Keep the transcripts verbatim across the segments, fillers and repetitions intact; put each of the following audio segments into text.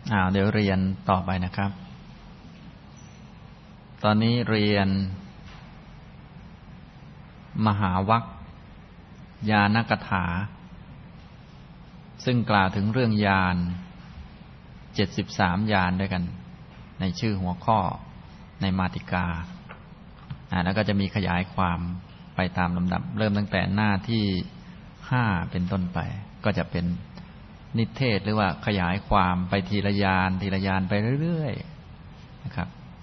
อ่าเดี๋ยวเรียนต่อไปนะครับตอนนี้เรียนมหาวรรคญาณกถาซึ่งกล่าวถึงเรื่องญาณเจ็ดสิบสามญาณด้วยกันในชื่อหัวข้อในมาติกาอ่าแล้วก็จะมีขยายความไปตามลำดับเริ่มตั้งแต่หน้าที่ห้าเป็นต้นไปก็จะเป็นนิเทศหรือว่าขยายความไปทีละญาณทีละญาณไปเรื่อยๆนะครับ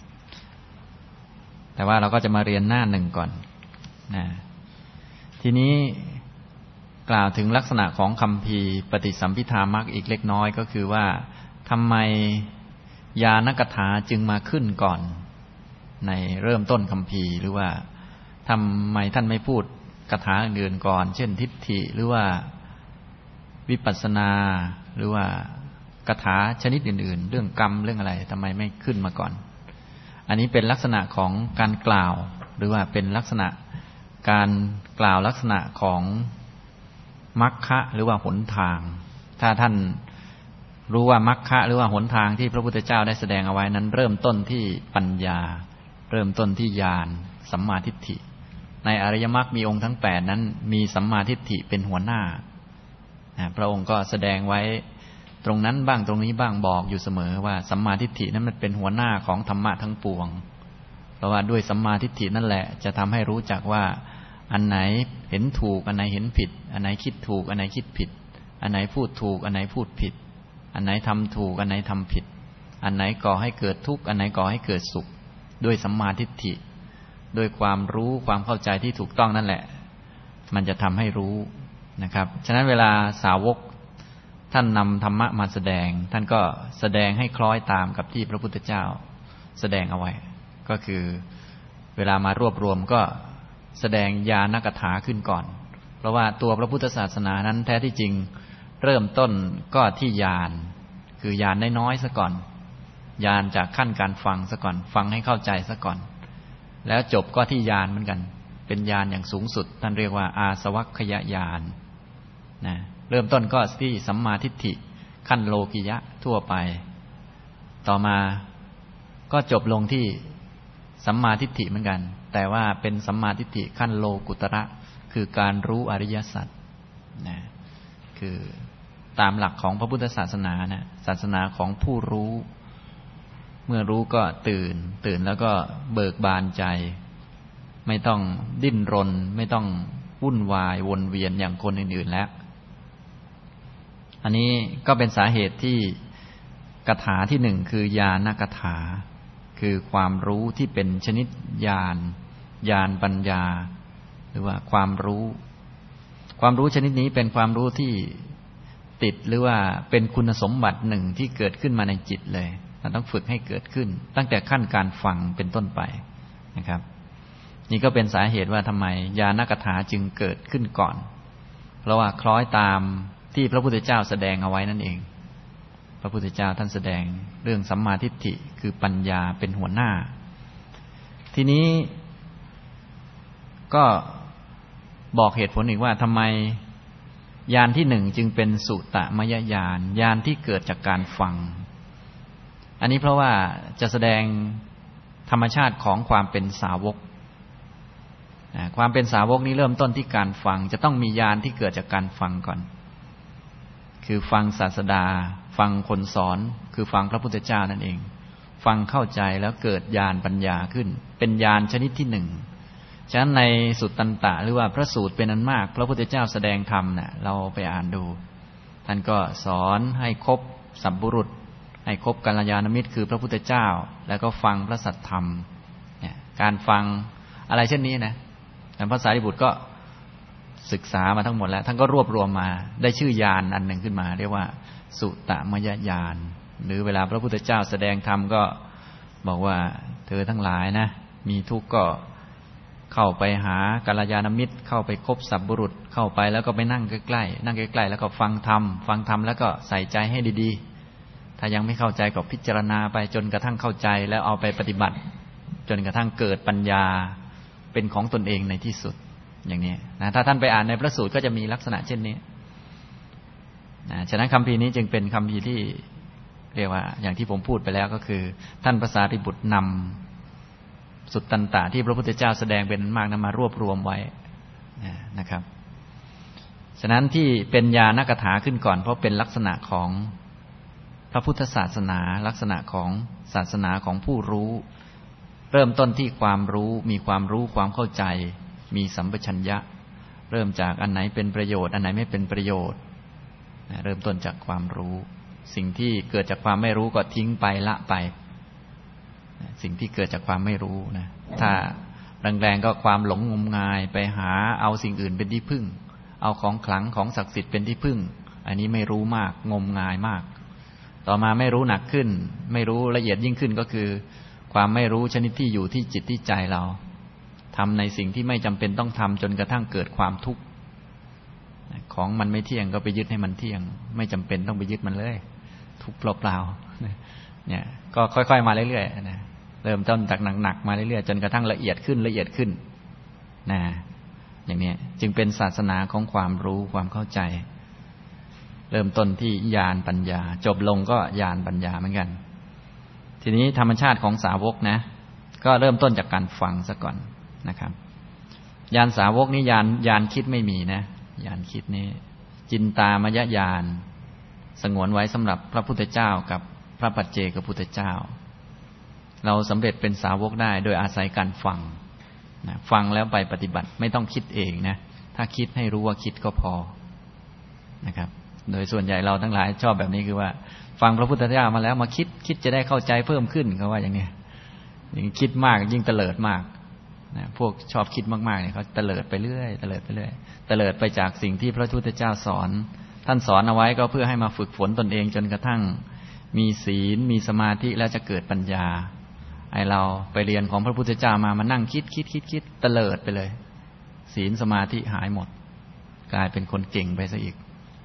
แต่ว่าเราก็จะมาเรียนหน้าหนึ่งก่อนนะทีนี้กล่าวถึงลักษณะของคัมภีร์ปฏิสัมภิธามรรคอีกเล็กน้อยก็คือว่าทำไมญาณกถาจึงมาขึ้นก่อนในเริ่มต้นคัมภีร์หรือว่าทำไมท่านไม่พูดคาถาอื่นๆก่อนเช่นทิฏฐิหรือว่าวิปัสสนาหรือว่าคาถาชนิดอื่นๆเรื่องกรรมเรื่องอะไรทำไมไม่ขึ้นมาก่อนอันนี้เป็นลักษณะของการกล่าวหรือว่าเป็นลักษณะการกล่าวลักษณะของมรรคะหรือว่าหนทางถ้าท่านรู้ว่ามรรคะหรือว่าหนทางที่พระพุทธเจ้าได้แสดงเอาไว้นั้นเริ่มต้นที่ปัญญาเริ่มต้นที่ญาณสัมมาทิฏฐิในอริยมรรคมีองค์ทั้งแปดนั้นมีสัมมาทิฏฐิเป็นหัวหน้าพระองค์ก็แสดงไว้ตรงนั้นบ้างตรงนี้บ้างบอกอยู่เสมอว่าสัมมาทิฏฐินั้นมันเป็นหัวหน้าของธรรมะทั้งปวงเพราะว่าด้วยสัมมาทิฏฐินั่นแหละจะทำให้รู้จักว่าอันไหนเห็นถูกอันไหนเห็นผิดอันไหนคิดถูกอันไหนคิดผิดอันไหนพูดถูกอันไหนพูดผิดอันไหนทำถูกอันไหนทำผิดอันไหนก่อให้เกิดทุกข์อันไหนก่อให้เกิดสุขด้วยสัมมาทิฏฐิด้วยความรู้ความเข้าใจที่ถูกต้องนั่นแหละมันจะทำให้รู้นะครับฉะนั้นเวลาสาวกท่านนำธรรมะมาแสดงท่านก็แสดงให้คล้อยตามกับที่พระพุทธเจ้าแสดงเอาไว้ก็คือเวลามารวบรวมก็แสดงญาณกถาขึ้นก่อนเพราะว่าตัวพระพุทธศาสนานั้นแท้ที่จริงเริ่มต้นก็ที่ญาณคือญาณน้อยๆซะก่อนญาณจากขั้นการฟังซะก่อนฟังให้เข้าใจซะก่อนแล้วจบก็ที่ญาณเหมือนกันเป็นญาณอย่างสูงสุดท่านเรียกว่าอาสวัคคยญาณนะเริ่มต้นก็ที่สัมมาทิฏฐิขั้นโลกิยะทั่วไปต่อมาก็จบลงที่สัมมาทิฏฐิเหมือนกันแต่ว่าเป็นสัมมาทิฏฐิขั้นโลกุตระคือการรู้อริยสัจนะคือตามหลักของพระพุทธศาสนานะศาสนาของผู้รู้เมื่อรู้ก็ตื่นตื่นแล้วก็เบิกบานใจไม่ต้องดิ้นรนไม่ต้องวุ่นวายวนเวียนอย่างคนอื่นๆแล้วอันนี้ก็เป็นสาเหตุที่คาถาที่หนึ่งคือญาณกถาคือความรู้ที่เป็นชนิดญาณญาณปัญญาหรือว่าความรู้ความรู้ชนิดนี้เป็นความรู้ที่ติดหรือว่าเป็นคุณสมบัติหนึ่งที่เกิดขึ้นมาในจิตเลยเราต้องฝึกให้เกิดขึ้นตั้งแต่ขั้นการฟังเป็นต้นไปนะครับนี่ก็เป็นสาเหตุว่าทำไมญาณกถาจึงเกิดขึ้นก่อนเพราะว่าคล้อยตามที่พระพุทธเจ้าแสดงเอาไว้นั่นเองพระพุทธเจ้าท่านแสดงเรื่องสัมมาทิฏฐิคือปัญญาเป็นหัวหน้าทีนี้ก็บอกเหตุผลอีกว่าทำไมญาณที่หนึ่งจึงเป็นสุตมยญาณญาณที่เกิดจากการฟังอันนี้เพราะว่าจะแสดงธรรมชาติของความเป็นสาวกความเป็นสาวกนี้เริ่มต้นที่การฟังจะต้องมีญาณที่เกิดจากการฟังก่อนคือฟังศาสดาฟังคนสอนคือฟังพระพุทธเจ้านั่นเองฟังเข้าใจแล้วเกิดญาณปัญญาขึ้นเป็นญาณชนิดที่หนึ่งฉะนั้นในสุตตันตะหรือว่าพระสูตรเป็นอันมากพระพุทธเจ้าแสดงธรรมเนี่ยเราไปอ่านดูท่านก็สอนให้คบสัพบุรุษให้คบกัลยาณมิตรคือพระพุทธเจ้าแล้วก็ฟังพระสัทธรรมเนี่ยการฟังอะไรเช่นนี้นะแต่พระสารีบุตรก็ศึกษามาทั้งหมดแล้วท่านก็รวบรวมมาได้ชื่อญาณอันหนึ่งขึ้นมาเรียกว่าสุตมยญาณหรือเวลาพระพุทธเจ้าแสดงธรรมก็บอกว่าเธอทั้งหลายนะมีทุกข์ก็เข้าไปหากัลยาณมิตรเข้าไปคบสัพบุรุษเข้าไปแล้วก็ไปนั่งใกล้ๆนั่งใกล้ๆแล้วก็ฟังธรรมฟังธรรมแล้วก็ใส่ใจให้ดีๆถ้ายังไม่เข้าใจก็พิจารณาไปจนกระทั่งเข้าใจแล้วเอาไปปฏิบัติจนกระทั่งเกิดปัญญาเป็นของตนเองในที่สุดอย่างนี้นะถ้าท่านไปอ่านในพระสูตรก็จะมีลักษณะเช่นนี้นะฉะนั้นคัมภีร์นี้จึงเป็นคัมภีร์ที่เรียกว่าอย่างที่ผมพูดไปแล้วก็คือท่านพระสารีบุตรนำสุตตันตะที่พระพุทธเจ้าแสดงเป็นมากนั้นมารวบรวมไว้นะครับฉะนั้นที่เป็นญาณกถาขึ้นก่อนเพราะเป็นลักษณะของพระพุทธศาสนาลักษณะของศาสนาของผู้รู้เริ่มต้นที่ความรู้มีความรู้ความเข้าใจมีสัมปชัญญะเริ่มจากอันไหนเป็นประโยชน์อันไหนไม่เป็นประโยชน์เริ่มต้นจากความรู้สิ่งที่เกิดจากความไม่รู้ก็ทิ้งไปละไปสิ่งที่เกิดจากความไม่รู้นะถ้าแรงๆก็ความหลงงมงายไปหาเอาสิ่งอื่นเป็นที่พึ่งเอาของขลังของศักดิ์สิทธิ์เป็นที่พึ่งอันนี้ไม่รู้มากงมงายมากต่อมาไม่รู้หนักขึ้นไม่รู้ละเอียดยิ่งขึ้นก็คือความไม่รู้ชนิดที่อยู่ที่จิตที่ใจเราทำในสิ่งที่ไม่จำเป็นต้องทำจนกระทั่งเกิดความทุกข์ของมันไม่เที่ยงก็ไปยึดให้มันเที่ยงไม่จำเป็นต้องไปยึดมันเลยทุกข์เปล่าๆเนี่ยก็ค่อยๆมาเรื่อยๆนะเริ่มต้นจากหนักๆมาเรื่อยๆจนกระทั่งละเอียดขึ้นละเอียดขึ้นนะอย่างนี้จึงเป็นศาสนาของความรู้ความเข้าใจเริ่มต้นที่ญาณปัญญาจบลงก็ญาณปัญญาเหมือนกันทีนี้ธรรมชาติของสาวกนะก็เริ่มต้นจากการฟังซะก่อนนะครับญาณสาวกนี้ญาณญาณคิดไม่มีนะญาณคิดนี้จินตามยญาณสงวนไว้สำหรับพระพุทธเจ้ากับพระปัจเจกพุทธเจ้าเราสำเร็จเป็นสาวกได้โดยอาศัยการฟังนะฟังแล้วไปปฏิบัติไม่ต้องคิดเองนะถ้าคิดให้รู้ว่าคิดก็พอนะครับโดยส่วนใหญ่เราทั้งหลายชอบแบบนี้คือว่าฟังพระพุทธเจ้ามาแล้วมาคิดคิดจะได้เข้าใจเพิ่มขึ้นเขาว่าอย่างนี้ยิ่งคิดมากยิ่งเตลิดมากนะพวกชอบคิดมากๆเนี่ยเขาเตลิดไปเรื่อยเตลิดไปเรื่อยเตลิดไปจากสิ่งที่พระพุทธเจ้าสอนท่านสอนเอาไว้ก็เพื่อให้มาฝึกฝนตนเองจนกระทั่งมีศีลมีสมาธิแล้วจะเกิดปัญญาไอเราไปเรียนของพระพุทธเจ้ามามานั่งคิดคิดคิดคิดเตลิดไปเลยศีลสมาธิหายหมดกลายเป็นคนเก่งไปซะอีก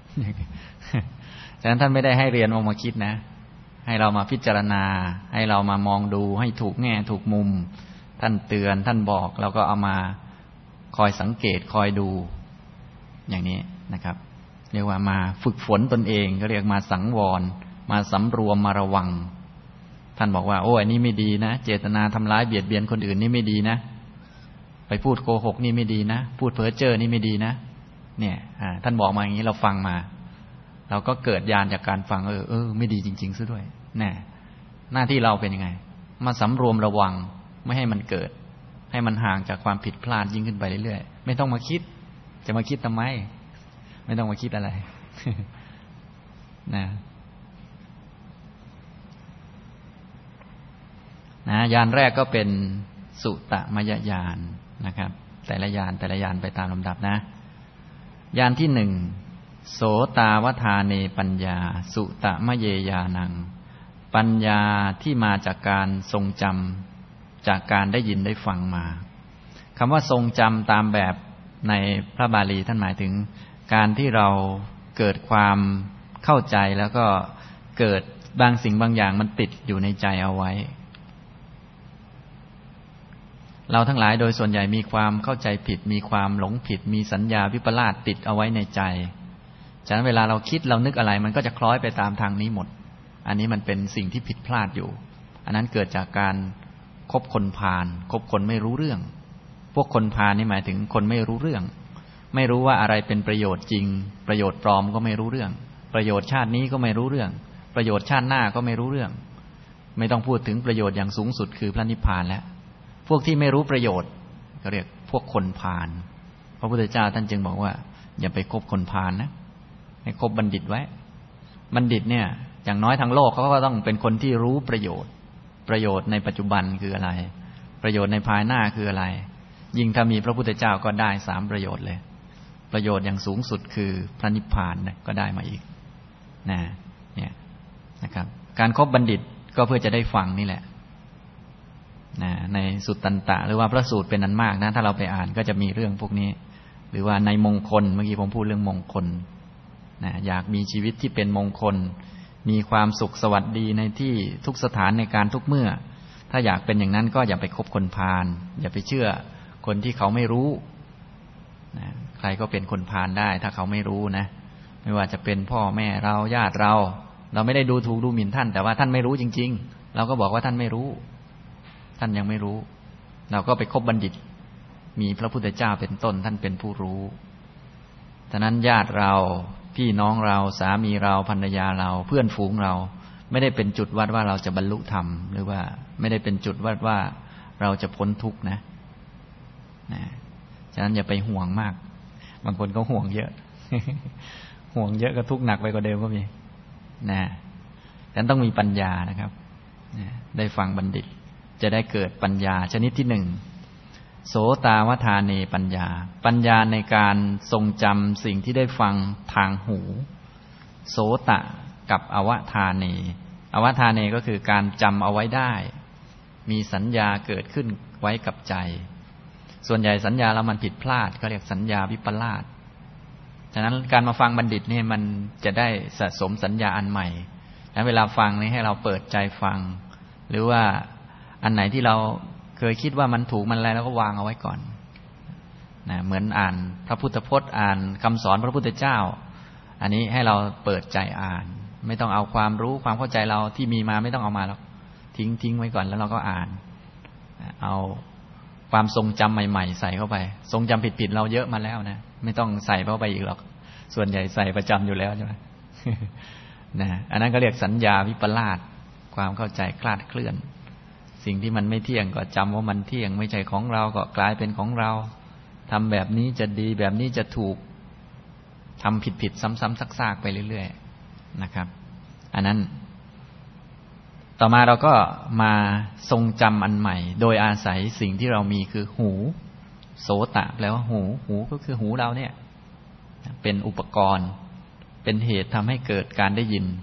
ฉะนั้นท่านไม่ได้ให้เรียนออกมาคิดนะให้เรามาพิจารณาให้เรามามองดูให้ถูกแง่ถูกมุมท่านเตือนท่านบอกเราก็เอามาคอยสังเกตคอยดูอย่างนี้นะครับเรียกว่ามาฝึกฝนตนเองก็เรียกมาสังวรมาสำรวมมาระวังท่านบอกว่าโอ้อันนี้ไม่ดีนะเจตนาทำร้ายเบียดเบียนคนอื่นนี่ไม่ดีนะไปพูดโกหกนี่ไม่ดีนะพูดเพ้อเจ้อนี่ไม่ดีนะเนี่ยท่านบอกมาอย่างนี้เราฟังมาเราก็เกิดญาณจากการฟังเออเออไม่ดีจริงๆซะด้วยแน่หน้าที่เราเป็นยังไงมาสำรวมระวังไม่ให้มันเกิดให้มันห่างจากความผิดพลาดยิ่งขึ้นไปเรื่อยๆไม่ต้องมาคิดจะมาคิดทำไมไม่ต้องมาคิดอะไร นะนะญาณแรกก็เป็นสุตมยญาณนะครับแต่ละญาณแต่ละญาณไปตามลำดับนะญาณที่หนึ่งโสตาวทาเนปัญญาสุตมเยญาณังปัญญาที่มาจากการทรงจำจากการได้ยินได้ฟังมาคำว่าทรงจำตามแบบในพระบาลีท่านหมายถึงการที่เราเกิดความเข้าใจแล้วก็เกิดบางสิ่งบางอย่างมันติดอยู่ในใจเอาไว้เราทั้งหลายโดยส่วนใหญ่มีความเข้าใจผิดมีความหลงผิดมีสัญญาวิปลาสติดเอาไว้ในใจฉะนั้นเวลาเราคิดเรานึกอะไรมันก็จะคล้อยไปตามทางนี้หมดอันนี้มันเป็นสิ่งที่ผิดพลาดอยู่อันนั้นเกิดจากการคบคนพาลคบคนไม่รู้เรื่องพวกคนพาลนี่หมายถึงคนไม่รู้เรื่องไม่รู้ว่าอะไรเป็นประโยชน์จริงประโยชน์ปลอมก็ไม่รู้เรื่องประโยชน์ชาตินี้ก็ไม่รู้เรื่องประโยชน์ชาติหน้าก็ไม่รู้เรื่องไม่ต้องพูดถึงประโยชน์อย่างสูงสุดคือพระนิพพานแล้วพวกที่ไม่รู้ประโยชน์ก็เรียกพวกคนพาลพระพุทธเจ้าท่านจึงบอกว่าอย่าไปคบคนพาลนะให้คบบัณฑิตไว้บัณฑิตเนี่ยอย่างน้อยทางโลกเขาก็ต้องเป็นคนที่รู้ประโยชน์ประโยชน์ในปัจจุบันคืออะไรประโยชน์ในภายหน้าคืออะไรยิ่งถ้ามีพระพุทธเจ้าก็ได้สามประโยชน์เลยประโยชน์อย่างสูงสุดคือพระนิพพานนะก็ได้มาอีกนะเนี่ยนะครับการคบบัณฑิตก็เพื่อจะได้ฟังนี่แหละนะในสุตตันตะหรือว่าพระสูตรเป็นอันมากนะถ้าเราไปอ่านก็จะมีเรื่องพวกนี้หรือว่าในมงคลเมื่อกี้ผมพูดเรื่องมงคลนะอยากมีชีวิตที่เป็นมงคลมีความสุขสวัสดีในที่ทุกสถานในการทุกเมื่อถ้าอยากเป็นอย่างนั้นก็อย่าไปคบคนพาลอย่าไปเชื่อคนที่เขาไม่รู้นะใครก็เป็นคนพาลได้ถ้าเขาไม่รู้นะไม่ว่าจะเป็นพ่อแม่เราญาติเราเราไม่ได้ดูถูกดูหมิ่นท่านแต่ว่าท่านไม่รู้จริงๆเราก็บอกว่าท่านไม่รู้ท่านยังไม่รู้เราก็ไปคบบัณฑิตมีพระพุทธเจ้าเป็นต้นท่านเป็นผู้รู้ฉะนั้นญาติเราพี่น้องเราสามีเราภรรยาเราเพื่อนฝูงเราไม่ได้เป็นจุดวัดว่าเราจะบรรลุธรรมหรือว่าไม่ได้เป็นจุดวัดว่าเราจะพ้นทุกข์นะนะฉะนั้นอย่าไปห่วงมากบางคนก็ห่วงเยอะ ห่วงเยอะก็ทุกข์หนักไปกว่าเดิมก็มีนะฉะนั้นต้องมีปัญญานะครับนะได้ฟังบัณฑิตจะได้เกิดปัญญาชนิดที่หนึ่งโสตาวทาเนปัญญาปัญญาในการทรงจำสิ่งที่ได้ฟังทางหูโสตะกับอวทาเนอวทาเนก็คือการจำเอาไว้ได้มีสัญญาเกิดขึ้นไว้กับใจส่วนใหญ่สัญญาเรามันผิดพลาดเขาเรียกสัญญาวิปลาสฉะนั้นการมาฟังบัณฑิตนี่มันจะได้สะสมสัญญาอันใหม่แล้วเวลาฟังนี่ให้เราเปิดใจฟังหรือว่าอันไหนที่เราเคยคิดว่ามันถูกมันอะไรแล้วก็วางเอาไว้ก่อนนะเหมือนอ่านพระพุทธพจน์อ่านคำสอนพระพุทธเจ้าอันนี้ให้เราเปิดใจอ่านไม่ต้องเอาความรู้ความเข้าใจเราที่มีมาไม่ต้องเอามาแล้วทิ้งทิ้งไว้ก่อนแล้วเราก็อ่านเอาความทรงจำใหม่ๆใส่เข้าไปทรงจำผิดๆเราเยอะมาแล้วนะไม่ต้องใส่เข้าไปอีกหรอกส่วนใหญ่ใส่ประจำอยู่แล้วใช่ไหม นะอันนั้นก็เรียกสัญญาวิปลาสความเข้าใจคลาดเคลื่อนสิ่งที่มันไม่เที่ยงก็จำว่ามันเที่ยงไม่ใช่ของเราก็กลายเป็นของเราทำแบบนี้จะดีแบบนี้จะถูกทำผิดๆซ้ำๆซากๆไปเรื่อยๆนะครับอันนั้นต่อมาเราก็มาทรงจำอันใหม่โดยอาศัยสิ่งที่เรามีคือหูโสตะแปลว่าหูหูก็คือหูเราเนี่ยเป็นอุปกรณ์เป็นเหตุทำให้เกิดการได้ยิน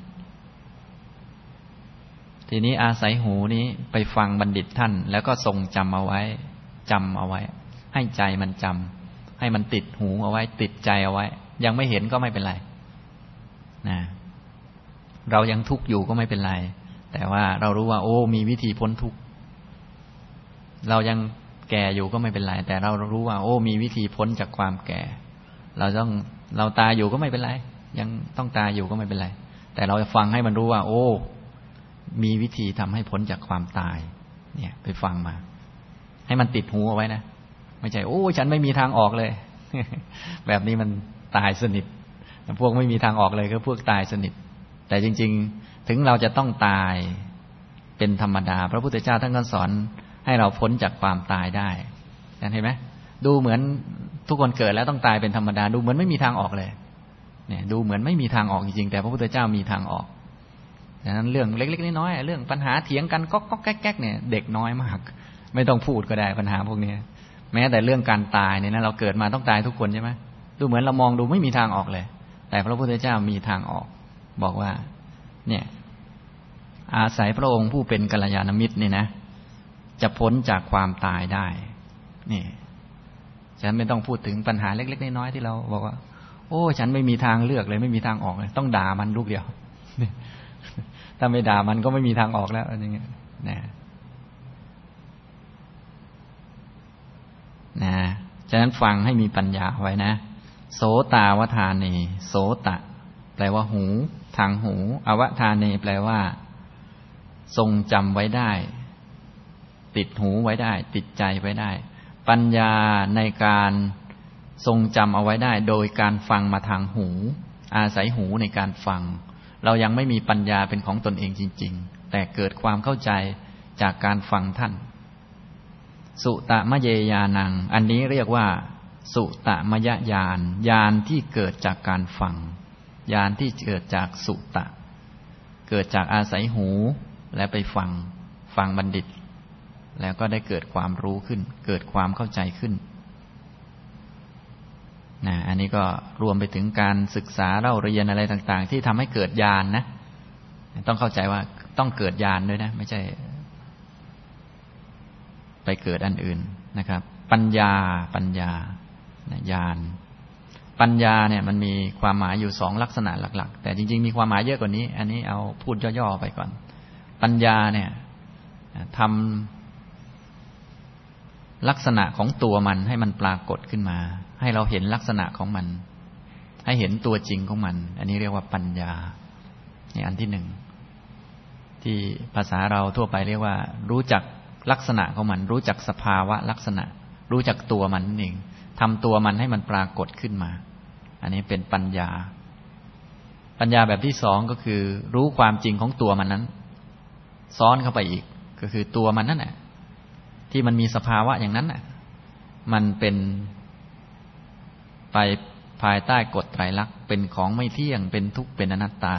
ทีนี้อาศัยหูนี้ไปฟังบัณฑิตท่านแล้วก็ทรงจำเอาไว้จำเอาไว้ให้ใจมันจำให้มันติดหูเอาไว้ติดใจเอาไว้ยังไม่เห็นก็ไม่เป็นไรนะเรายังทุกข์อยู่ก็ไม่เป็นไรแต่ว่าเรารู้ว่าโอ้มีวิธีพ้นทุกข์เรายังแก่อยู่ก็ไม่เป็นไรแต่เรารู้ว่าโอ้มีวิธีพ้นจากความแก่เราต้องเราตายอยู่ก็ไม่เป็นไรยังต้องตายอยู่ก็ไม่เป็นไรแต่เราจะฟังให้มันรู้ว่าโอ้มีวิธีทำให้พ้นจากความตายเนี่ยไปฟังมาให้มันติดหูเอาไว้นะไม่ใช่โอ้ฉันไม่มีทางออกเลย แบบนี้มันตายสนิทพวกไม่มีทางออกเลยก็พวกตายสนิทแต่จริงๆถึงเราจะต้องตายเป็นธรรมดาพระพุทธเจ้าท่านก็สอนให้เราพ้นจากความตายได้เห็นไหมดูเหมือนทุกคนเกิดแล้วต้องตายเป็นธรรมดาดูเหมือนไม่มีทางออกเลยเนี่ยดูเหมือนไม่มีทางออกจริงๆแต่พระพุทธเจ้ามีทางออกดังนั้นเรื่องเล็กๆน้อยๆเรื่องปัญหาเถียงกันก๊อกๆแก๊กๆเนี่ยเด็กน้อยมากไม่ต้องพูดก็ได้ปัญหาพวกนี้แม้แต่เรื่องการตายเนี่ยนะเราเกิดมาต้องตายทุกคนใช่ไหมดูเหมือนเรามองดูไม่มีทางออกเลยแต่พระพุทธเจ้ามีทางออกบอกว่าเนี่ยอาศัยพระองค์ผู้เป็นกัลยาณมิตรนี่นะจะพ้นจากความตายได้นี่ฉันไม่ต้องพูดถึงปัญหาเล็กๆน้อยๆที่เราบอกว่าโอ้ฉันไม่มีทางเลือกเลยไม่มีทางออกเลยต้องด่ามันลูกเดียวถ้าไม่ด่ามันก็ไม่มีทางออกแล้วอะไรเงี้ยนะนะฉะนั้นฟังให้มีปัญญาไว้นะโสตาวทาเนโสตะแปลว่าหูทางหูอวทาเนแปลว่าทรงจำไว้ได้ติดหูไว้ได้ติดใจไว้ได้ปัญญาในการทรงจำเอาไว้ได้โดยการฟังมาทางหูอาศัยหูในการฟังเรายังไม่มีปัญญาเป็นของตนเองจริงๆแต่เกิดความเข้าใจจากการฟังท่านสุตมะเยญาณังอันนี้เรียกว่าสุตมยญาณญาณที่เกิดจากการฟังญาณที่เกิดจากสุตะเกิดจากอาศัยหูและไปฟังฟังบัณฑิตแล้วก็ได้เกิดความรู้ขึ้นเกิดความเข้าใจขึ้นนะอันนี้ก็รวมไปถึงการศึกษาเล่าเรียนอะไรต่างๆที่ทำให้เกิดญาณ นะต้องเข้าใจว่าต้องเกิดญาณด้วยนะไม่ใช่ไปเกิดอันอื่นนะครับปัญญาปัญญาญาณปัญญาเนี่ยมันมีความหมายอยู่สองลักษณะหลักๆแต่จริงๆมีความหมายเยอะกว่านี้อันนี้เอาพูดย่อๆไปก่อนปัญญาเนี่ยทำลักษณะของตัวมันให้มันปรากฏขึ้นมาให้เราเห็นลักษณะของมันให้เห็นตัวจริงของมันอันนี้เรียกว่าปัญญานี่อันที่หนึ่งที่ภาษาเราทั่วไปเรียกว่ารู้จักลักษณะของมันรู้จักสภาวะลักษณะรู้จักตัวมันนั่นเองทำตัวมันให้มันปรากฏขึ้นมาอันนี้เป็นปัญญาปัญญาแบบที่สองก็คือรู้ความจริงของตัวมันนั้นซ้อนเข้าไปอีกก็คือตัวมันนั่นแหละที่มันมีสภาวะอย่างนั้นน่ะมันเป็นไปภายใต้กฎไตรลักษณ์เป็นของไม่เที่ยงเป็นทุกข์เป็นอนัตตา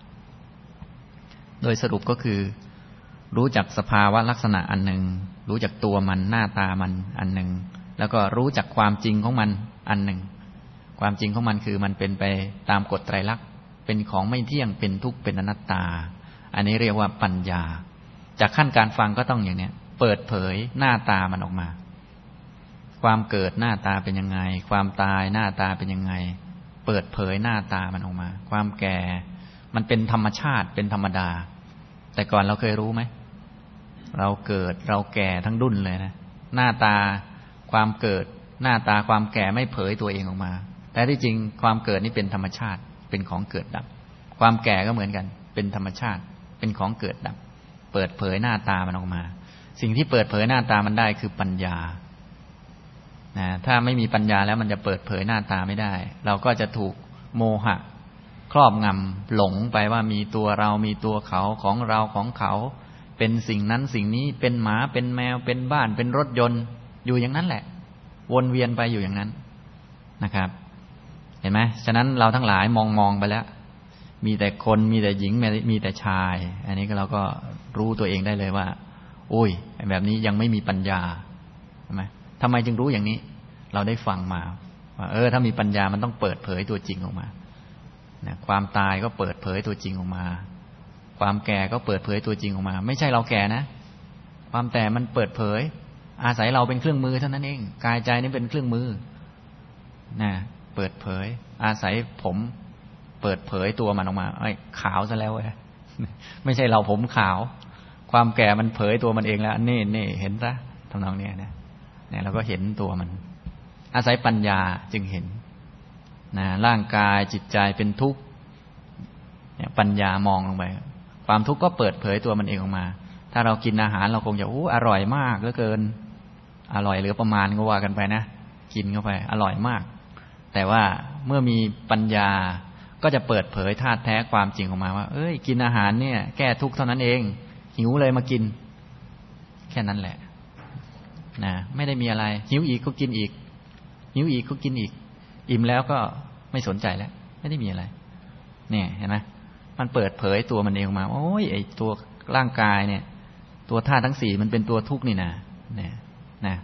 โดยสรุปก็คือรู้จักสภาวะลักษณะอันหนึ่งรู้จักตัวมันหน้าตามันอันหนึ่งแล้วก็รู้จักความจริงของมันอันหนึ่งความจริงของมันคือมันเป็นไปตามกฎไตรลักษณ์เป็นของไม่เที่ยงเป็นทุกข์เป็นอนัตตาอันนี้เรียกว่าปัญญาจากขั้นการฟังก็ต้องอย่างนี้เปิดเผยหน้าตามันออกมาความเกิดหน้าตาเป็นยังไงความตายหน้าตาเป็นยังไงเปิดเผยหน้าตามันออกมาความแก่มันเป็นธรรมชาติเป็นธรรมดาแต่ก่อนเราเคยรู้ไหมเราเกิดเราแก่ทั้งดุ้นเลยนะหน้าตาความเกิดหน้าตาความแก่ไม่เผยตัวเองออกมาแต่ที่จริงความเกิดนี่เป็นธรรมชาติเป็นของเกิดดับความแก่ก็เหมือนกันเป็นธรรมชาติเป็นของเกิดดับเปิดเผยหน้าตามันออกมาสิ่งที่เปิดเผยหน้าตามันได้คือปัญญานะถ้าไม่มีปัญญาแล้วมันจะเปิดเผยหน้าตาไม่ได้เราก็จะถูกโมหะครอบงำหลงไปว่ามีตัวเรามีตัวเขาของเราของเขาเป็นสิ่งนั้นสิ่งนี้เป็นหมาเป็นแมวเป็นบ้านเป็นรถยนต์อยู่อย่างนั้นแหละวนเวียนไปอยู่อย่างนั้นนะครับเห็นไหมฉะนั้นเราทั้งหลายมองมองไปแล้วมีแต่คนมีแต่หญิงมีแต่ชายอันนี้ก็เราก็รู้ตัวเองได้เลยว่าโอ้ยแบบนี้ยังไม่มีปัญญาใช่ไหมทำไมจึงรู้อย่างนี้เราได้ฟังมาว่าเออถ้ามีปัญญามันต้องเปิดเผยตัวจริงออกมานะความตายก็เปิดเผยตัวจริงออกมาความแก่ก็เปิดเผยตัวจริงออกมาไม่ใช่เราแก่นะความแต่มันเปิดเผยอาศัยเราเป็นเครื่องมือเท่านั้นเองกายใจนี่เป็นเครื่องมือนะเปิดเผยอาศัยผมเปิดเผยตัวมันออกมาไอ้ขาวซะแล้วเว้ยไม่ใช่เราผมขาวความแก่มันเผยตัวมันเองแล้วนี่นี่เห็นซะทำนองนี้นะเนี่ยเราก็เห็นตัวมันอาศัยปัญญาจึงเห็นนะร่างกายจิตใจเป็นทุกข์เนี่ยปัญญามองลงไปความทุกข์ก็เปิดเผยตัวมันเองออกมาถ้าเรากินอาหารเราคงจะอู้อร่อยมากเหลือเกินอร่อยเหลือประมาณก็ว่ากันไปนะกินเข้าไปอร่อยมากแต่ว่าเมื่อมีปัญญาก็จะเปิดเผยธาตุแท้ความจริงออกมาว่าเอ้ยกินอาหารเนี่ยแก้ทุกข์เท่านั้นเองหิวเลยมากินแค่นั้นแหละนะไม่ได้มีอะไรหิวอีกก็กินอีกหิวอีกก็กินอีกอิ่มแล้วก็ไม่สนใจแล้วไม่ได้มีอะไรเนี่ยเห็นไหมมันเปิดเผยตัวมันเองออกมาโอ้ยไอตัวร่างกายเนี่ยตัวธาตุทั้งสี่มันเป็นตัวทุกข์นี่นะเนี่ยนะ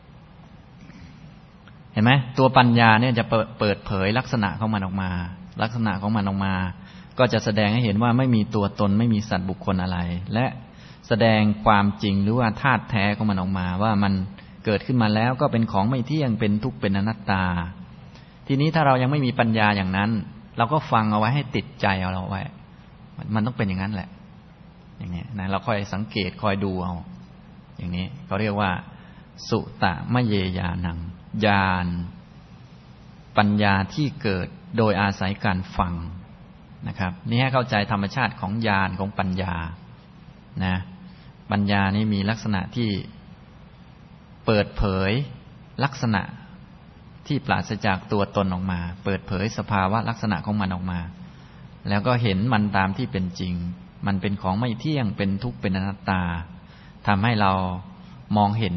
เห็นไหมตัวปัญญาเนี่ยจะเปิดเปิดเผยลักษณะของมันออกมาลักษณะของมันออกมาก็จะแสดงให้เห็นว่าไม่มีตัวตนไม่มีสัตว์บุคคลอะไรและแสดงความจริงหรือว่าธาตุแท้ของมันออกมาว่ามันเกิดขึ้นมาแล้วก็เป็นของไม่เที่ยงเป็นทุกข์เป็นอนัตตาทีนี้ถ้าเรายังไม่มีปัญญาอย่างนั้นเราก็ฟังเอาไว้ให้ติดใจเอาเราไว้มันต้องเป็นอย่างนั้นแหละอย่างนี้นะเราค่อยสังเกตคอยดูเอาอย่างนี้เขาเรียกว่าสุตะมะเยยานังญาณปัญญาที่เกิดโดยอาศัยการฟังนะครับนี่ให้เข้าใจธรรมชาติของญาณของปัญญานะปัญญานี่มีลักษณะที่เปิดเผยลักษณะที่ปราศจากตัวตนออกมาเปิดเผยสภาวะลักษณะของมันออกมาแล้วก็เห็นมันตามที่เป็นจริงมันเป็นของไม่เที่ยงเป็นทุกข์เป็นอนัตตาทำให้เรามองเห็น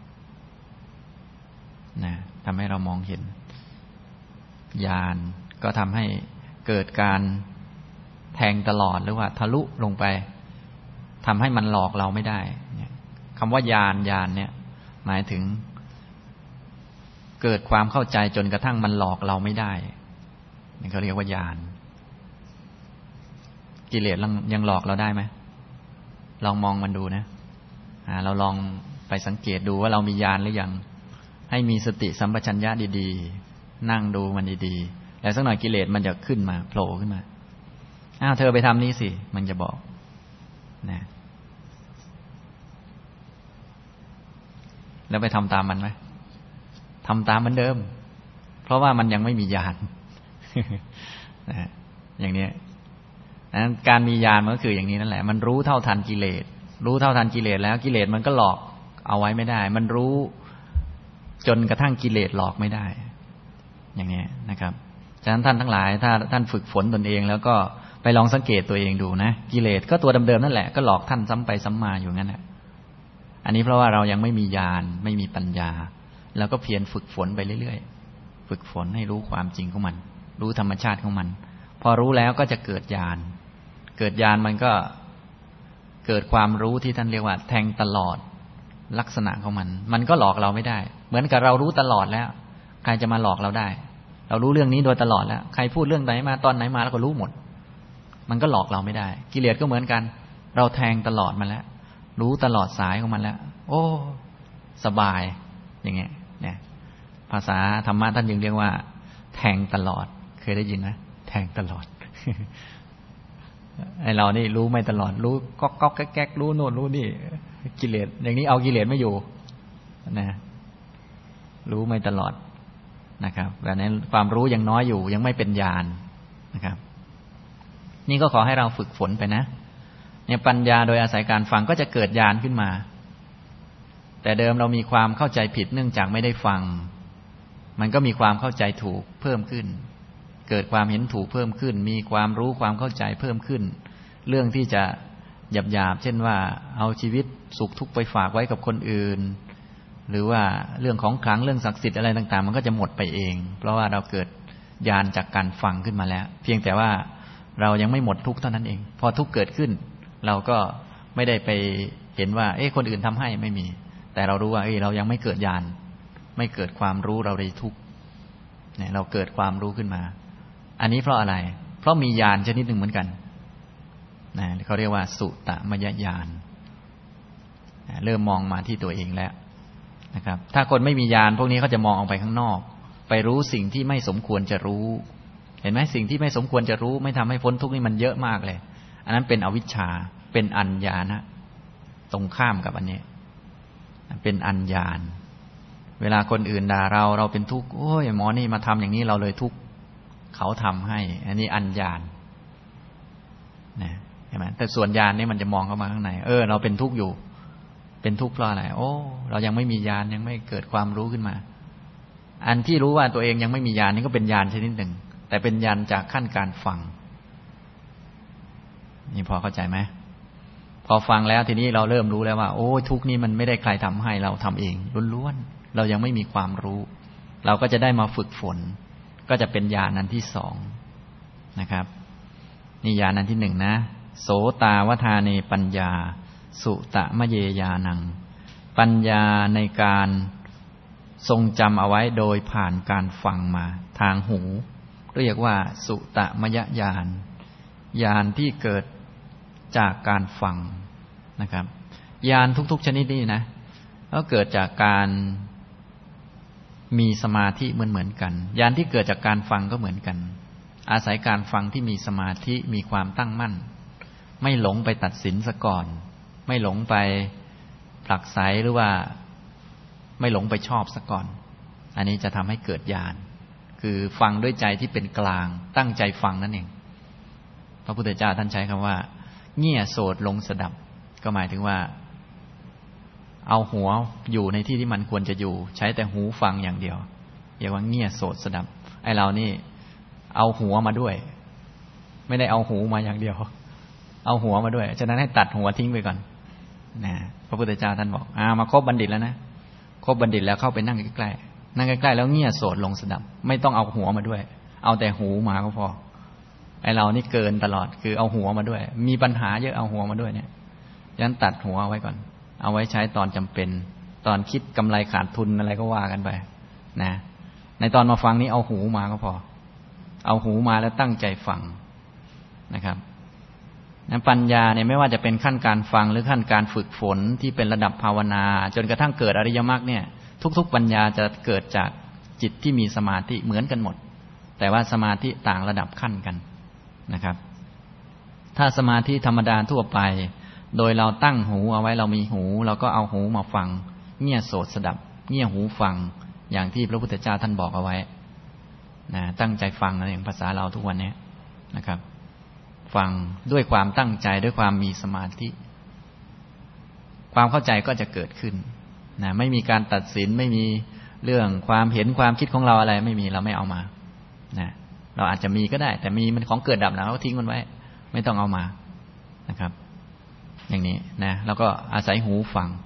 นะทำให้เรามองเห็นญาณก็ทำให้เกิดการแทงตลอดหรือว่าทะลุลงไปทำให้มันหลอกเราไม่ได้คำว่าญาณญาณเนี่ยหมายถึงเกิดความเข้าใจจนกระทั่งมันหลอกเราไม่ได้นี่เขาเรียกว่าญาณกิเลสยังหลอกเราได้ไหมลองมองมันดูนะเราลองไปสังเกตดูว่าเรามีญาณหรือยังให้มีสติสัมปชัญญะดีๆนั่งดูมันดีๆแล้วสักหน่อยกิเลสมันจะขึ้นมาโผล่ขึ้นมาอ้าวเธอไปทำนี้สิมันจะบอกนะแล้วไปทำตามมันไหมทำตามเหมือนเดิมเพราะว่ามันยังไม่มีญาณนะอย่างนี้นั้นการมีญาณมันก็คืออย่างนี้นั่นแหละมันรู้เท่าทันกิเลสรู้เท่าทันกิเลสแล้วกิเลสมันก็หลอกเอาไว้ไม่ได้มันรู้จนกระทั่งกิเลสหลอกไม่ได้อย่างนี้นะครับฉะนั้นท่านทั้งหลายถ้าท่านฝึกฝนตนเองแล้วก็ไปลองสังเกตตัวเองดูนะกิเลสก็ตัวเดิมๆนั่นแหละก็หลอกท่านซ้ำไปซ้ำมาอยู่งั้นแหละอันนี้เพราะว่าเรายังไม่มีญาณไม่มีปัญญาแล้วก็เพียรฝึกฝนไปเรื่อยๆฝึกฝนให้รู้ความจริงของมันรู้ธรรมชาติของมันพอรู้แล้วก็จะเกิดญาณเกิดญาณมันก็เกิดความรู้ที่ท่านเรียกว่าแทงตลอดลักษณะของมันมันก็หลอกเราไม่ได้เหมือนกับเรารู้ตลอดแล้วใครจะมาหลอกเราได้เรารู้เรื่องนี้โดยตลอดแล้วใครพูดเรื่องไหนมาตอนไหนมาเราก็รู้หมดมันก็หลอกเราไม่ได้กิเลสก็เหมือนกันเราแทงตลอดมาแล้วรู้ตลอดสายของมันแล้วโอ้สบายอย่างเงี้ยเนี่ยภาษาธรรมะท่านยังเรียกว่าแทงตลอดเคยได้ยินไหมแทงตลอด ไอเรานี่รู้ไม่ตลอดรู้ก๊อกก๊อกแก๊กรู้โน่นรู้นี่กิเลสอย่างนี้เอากิเลสไม่อยู่นะรู้ไม่ตลอดนะครับแต่นั้นความรู้ยังน้อยอยู่ยังไม่เป็นญาณนะครับนี่ก็ขอให้เราฝึกฝนไปนะเนี่ยปัญญาโดยอาศัยการฟังก็จะเกิดญาณขึ้นมาแต่เดิมเรามีความเข้าใจผิดเนื่องจากไม่ได้ฟังมันก็มีความเข้าใจถูกเพิ่มขึ้นเกิดความเห็นถูกเพิ่มขึ้นมีความรู้ความเข้าใจเพิ่มขึ้นเรื่องที่จะหยาบๆเช่นว่าเอาชีวิตสุขทุกข์ไปฝากไว้กับคนอื่นหรือว่าเรื่องของขลังเรื่องศักดิ์สิทธิ์อะไรต่างๆมันก็จะหมดไปเองเพราะว่าเราเกิดญาณจากการฟังขึ้นมาแล้วเพียงแต่ว่าเรายังไม่หมดทุกข์เท่านั้นเองพอทุกข์เกิดขึ้นเราก็ไม่ได้ไปเห็นว่าเอ๊ะคนอื่นทำให้ไม่มีแต่เรารู้ว่าเอ้ยเรายังไม่เกิดญาณไม่เกิดความรู้เราเลยทุกข์เนี่ยเราเกิดความรู้ขึ้นมาอันนี้เพราะอะไรเพราะมีญาณชนิดหนึ่งเหมือนกันนะเขาเรียกว่าสุตมยญาณเริ่มมองมาที่ตัวเองแล้วนะครับถ้าคนไม่มีญาณพวกนี้เขาจะมองออกไปข้างนอกไปรู้สิ่งที่ไม่สมควรจะรู้เห็นไหมสิ่งที่ไม่สมควรจะรู้ไม่ทำให้พ้นทุกข์นี่มันเยอะมากเลยอันนั้นเป็นอวิชชาเป็นอัญญาณะตรงข้ามกับอันนี้เป็นอัญญาณเวลาคนอื่นด่าเราเราเป็นทุกข์โอ้ยหมอนี่มาทำอย่างนี้เราเลยทุกข์เขาทำให้อันนี้อัญญาณนะเห็นไหมแต่ส่วนญาณนี่มันจะมองเข้ามาข้างในเออเราเป็นทุกข์อยู่เป็นทุกข์เพราะอะไรโอ้เรายังไม่มีญาณยังไม่เกิดความรู้ขึ้นมาอันที่รู้ว่าตัวเองยังไม่มีญาณนี่ก็เป็นญาณชนิดหนึ่งแต่เป็นญาณจากขั้นการฟังนี่พอเข้าใจไหมพอฟังแล้วทีนี้เราเริ่มรู้แล้วว่าโอ้ทุกข์นี้มันไม่ได้ใครทำให้เราทำเองล้วนๆเรายังไม่มีความรู้เราก็จะได้มาฝึกฝนก็จะเป็นญาณอันที่สองนะครับนี่ญาณอันที่หนึ่งนะโสตาวทาเนปัญญาสุตมเยญาณังปัญญาในการทรงจำเอาไว้โดยผ่านการฟังมาทางหูเรียกว่าสุตมยญาณญาณที่เกิดจากการฟังนะครับญาณทุกๆชนิดนี่นะก็เกิดจากการมีสมาธิเหมือนเหมือนกันญาณที่เกิดจากการฟังก็เหมือนกันอาศัยการฟังที่มีสมาธิมีความตั้งมั่นไม่หลงไปตัดสินซะก่อนไม่หลงไปผลักไสหรือว่าไม่หลงไปชอบซะก่อนอันนี้จะทำให้เกิดญาณคือฟังด้วยใจที่เป็นกลางตั้งใจฟังนั่นเองพระพุทธเจ้าท่านใช้คำว่าเงี่ยโสดลงสดับก็หมายถึงว่าเอาหัวอยู่ในที่ที่มันควรจะอยู่ใช้แต่หูฟังอย่างเดียวเรียกว่าเงี่ยโสดสดับไอ้เรานี่เอาหัวมาด้วยไม่ได้เอาหูมาอย่างเดียวเอาหัวมาด้วยฉะนั้นให้ตัดหัวทิ้งไปก่อนนะพระพุทธเจ้าท่านบอกอ่ามาคบบัณฑิตแล้วนะคบบัณฑิตแล้วเข้าไปนั่งใกล้ๆนั่งใกล้ๆแล้วเงี่ยโสดลงสดับไม่ต้องเอาหัวมาด้วยเอาแต่หูมาก็พอไอ้เรานี่เกินตลอดคือเอาหัวมาด้วยมีปัญหาเยอะเอาหัวมาด้วยเนี่ยฉะนั้นตัดหัวไว้ก่อนเอาไว้ใช้ตอนจำเป็นตอนคิดกำไรขาดทุนอะไรก็ว่ากันไปนะในตอนมาฟังนี้เอาหูมาก็พอเอาหูมาแล้วตั้งใจฟังนะครับนั้นปัญญาเนี่ยไม่ว่าจะเป็นขั้นการฟังหรือขั้นการฝึกฝนที่เป็นระดับภาวนาจนกระทั่งเกิดอริยมรรคเนี่ยทุกๆปัญญาจะเกิดจากจิตที่มีสมาธิเหมือนกันหมดแต่ว่าสมาธิต่างระดับขั้นกันนะครับถ้าสมาธิธรรมดาทั่วไปโดยเราตั้งหูเอาไว้เรามีหูเราก็เอาหูมาฟังเงี่ยโสดสดับเงี่ยหูฟังอย่างที่พระพุทธเจ้าท่านบอกเอาไว้นะตั้งใจฟังนั่นเองภาษาเราทุกวันนี้นะครับฟังด้วยความตั้งใจด้วยความมีสมาธิความเข้าใจก็จะเกิดขึ้นนะไม่มีการตัดสินไม่มีเรื่องความเห็นความคิดของเราอะไรไม่มีเราไม่เอามานะเราอาจจะมีก็ได้แต่มีมันของเกิดดับนะเราทิ้งมันไว้ไม่ต้องเอามานะครับอย่างนี้นะแล้วก็อาศัยหูฟัง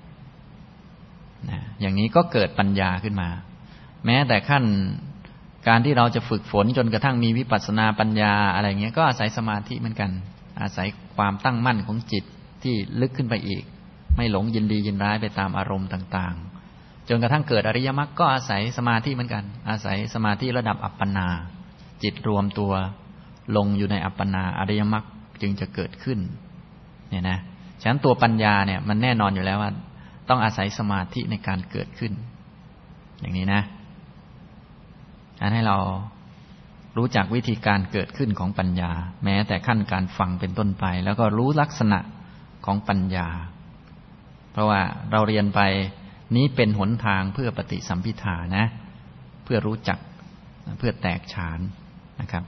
นะอย่างนี้ก็เกิดปัญญาขึ้นมาแม้แต่ขั้นการที่เราจะฝึกฝนจนกระทั่งมีวิปัสสนาปัญญาอะไรเงี้ยก็อาศัยสมาธิเหมือนกันอาศัยความตั้งมั่นของจิตที่ลึกขึ้นไปอีกไม่หลงยินดียินร้ายไปตามอารมณ์ต่างๆจนกระทั่งเกิดอริยมรรคก็อาศัยสมาธิเหมือนกันอาศัยสมาธิระดับอัปปนาจิตรวมตัวลงอยู่ในอัปปนาอริยมรรคจึงจะเกิดขึ้นเนี่ยนะฉะนั้นตัวปัญญาเนี่ยมันแน่นอนอยู่แล้วว่าต้องอาศัยสมาธิในการเกิดขึ้นอย่างนี้นะอันให้เรารู้จักวิธีการเกิดขึ้นของปัญญาแม้แต่ขั้นการฟังเป็นต้นไปแล้วก็รู้ลักษณะของปัญญาเพราะว่าเราเรียนไปนี้เป็นหนทางเพื่อปฏิสัมภิทานะเพื่อรู้จักเพื่อแตกฉานนะครับ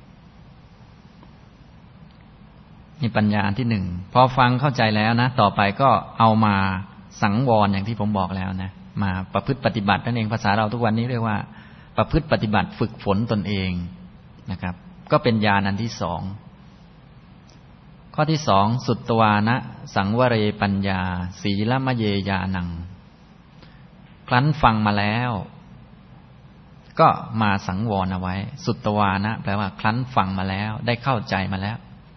นี่ปัญญาอันที่หนึ่งพอฟังเข้าใจแล้วนะต่อไปก็เอามาสังวรอย่างที่ผมบอกแล้วนะมาประพฤติปฏิบัตินั่นเองภาษาเราทุกวันนี้เรียกว่าประพฤติปฏิบัติฝึกฝนตนเองนะครับก็เป็นญาณอันที่สองข้อที่สองสุตตวานะสังวเรปัญญาศีลมะเยญาณังครั้นฟังมาแล้วก็มาสังวรเอาไว้สุตตวานะแปลว่าครั้นฟังมาแล้วได้เข้าใจมาแล้ว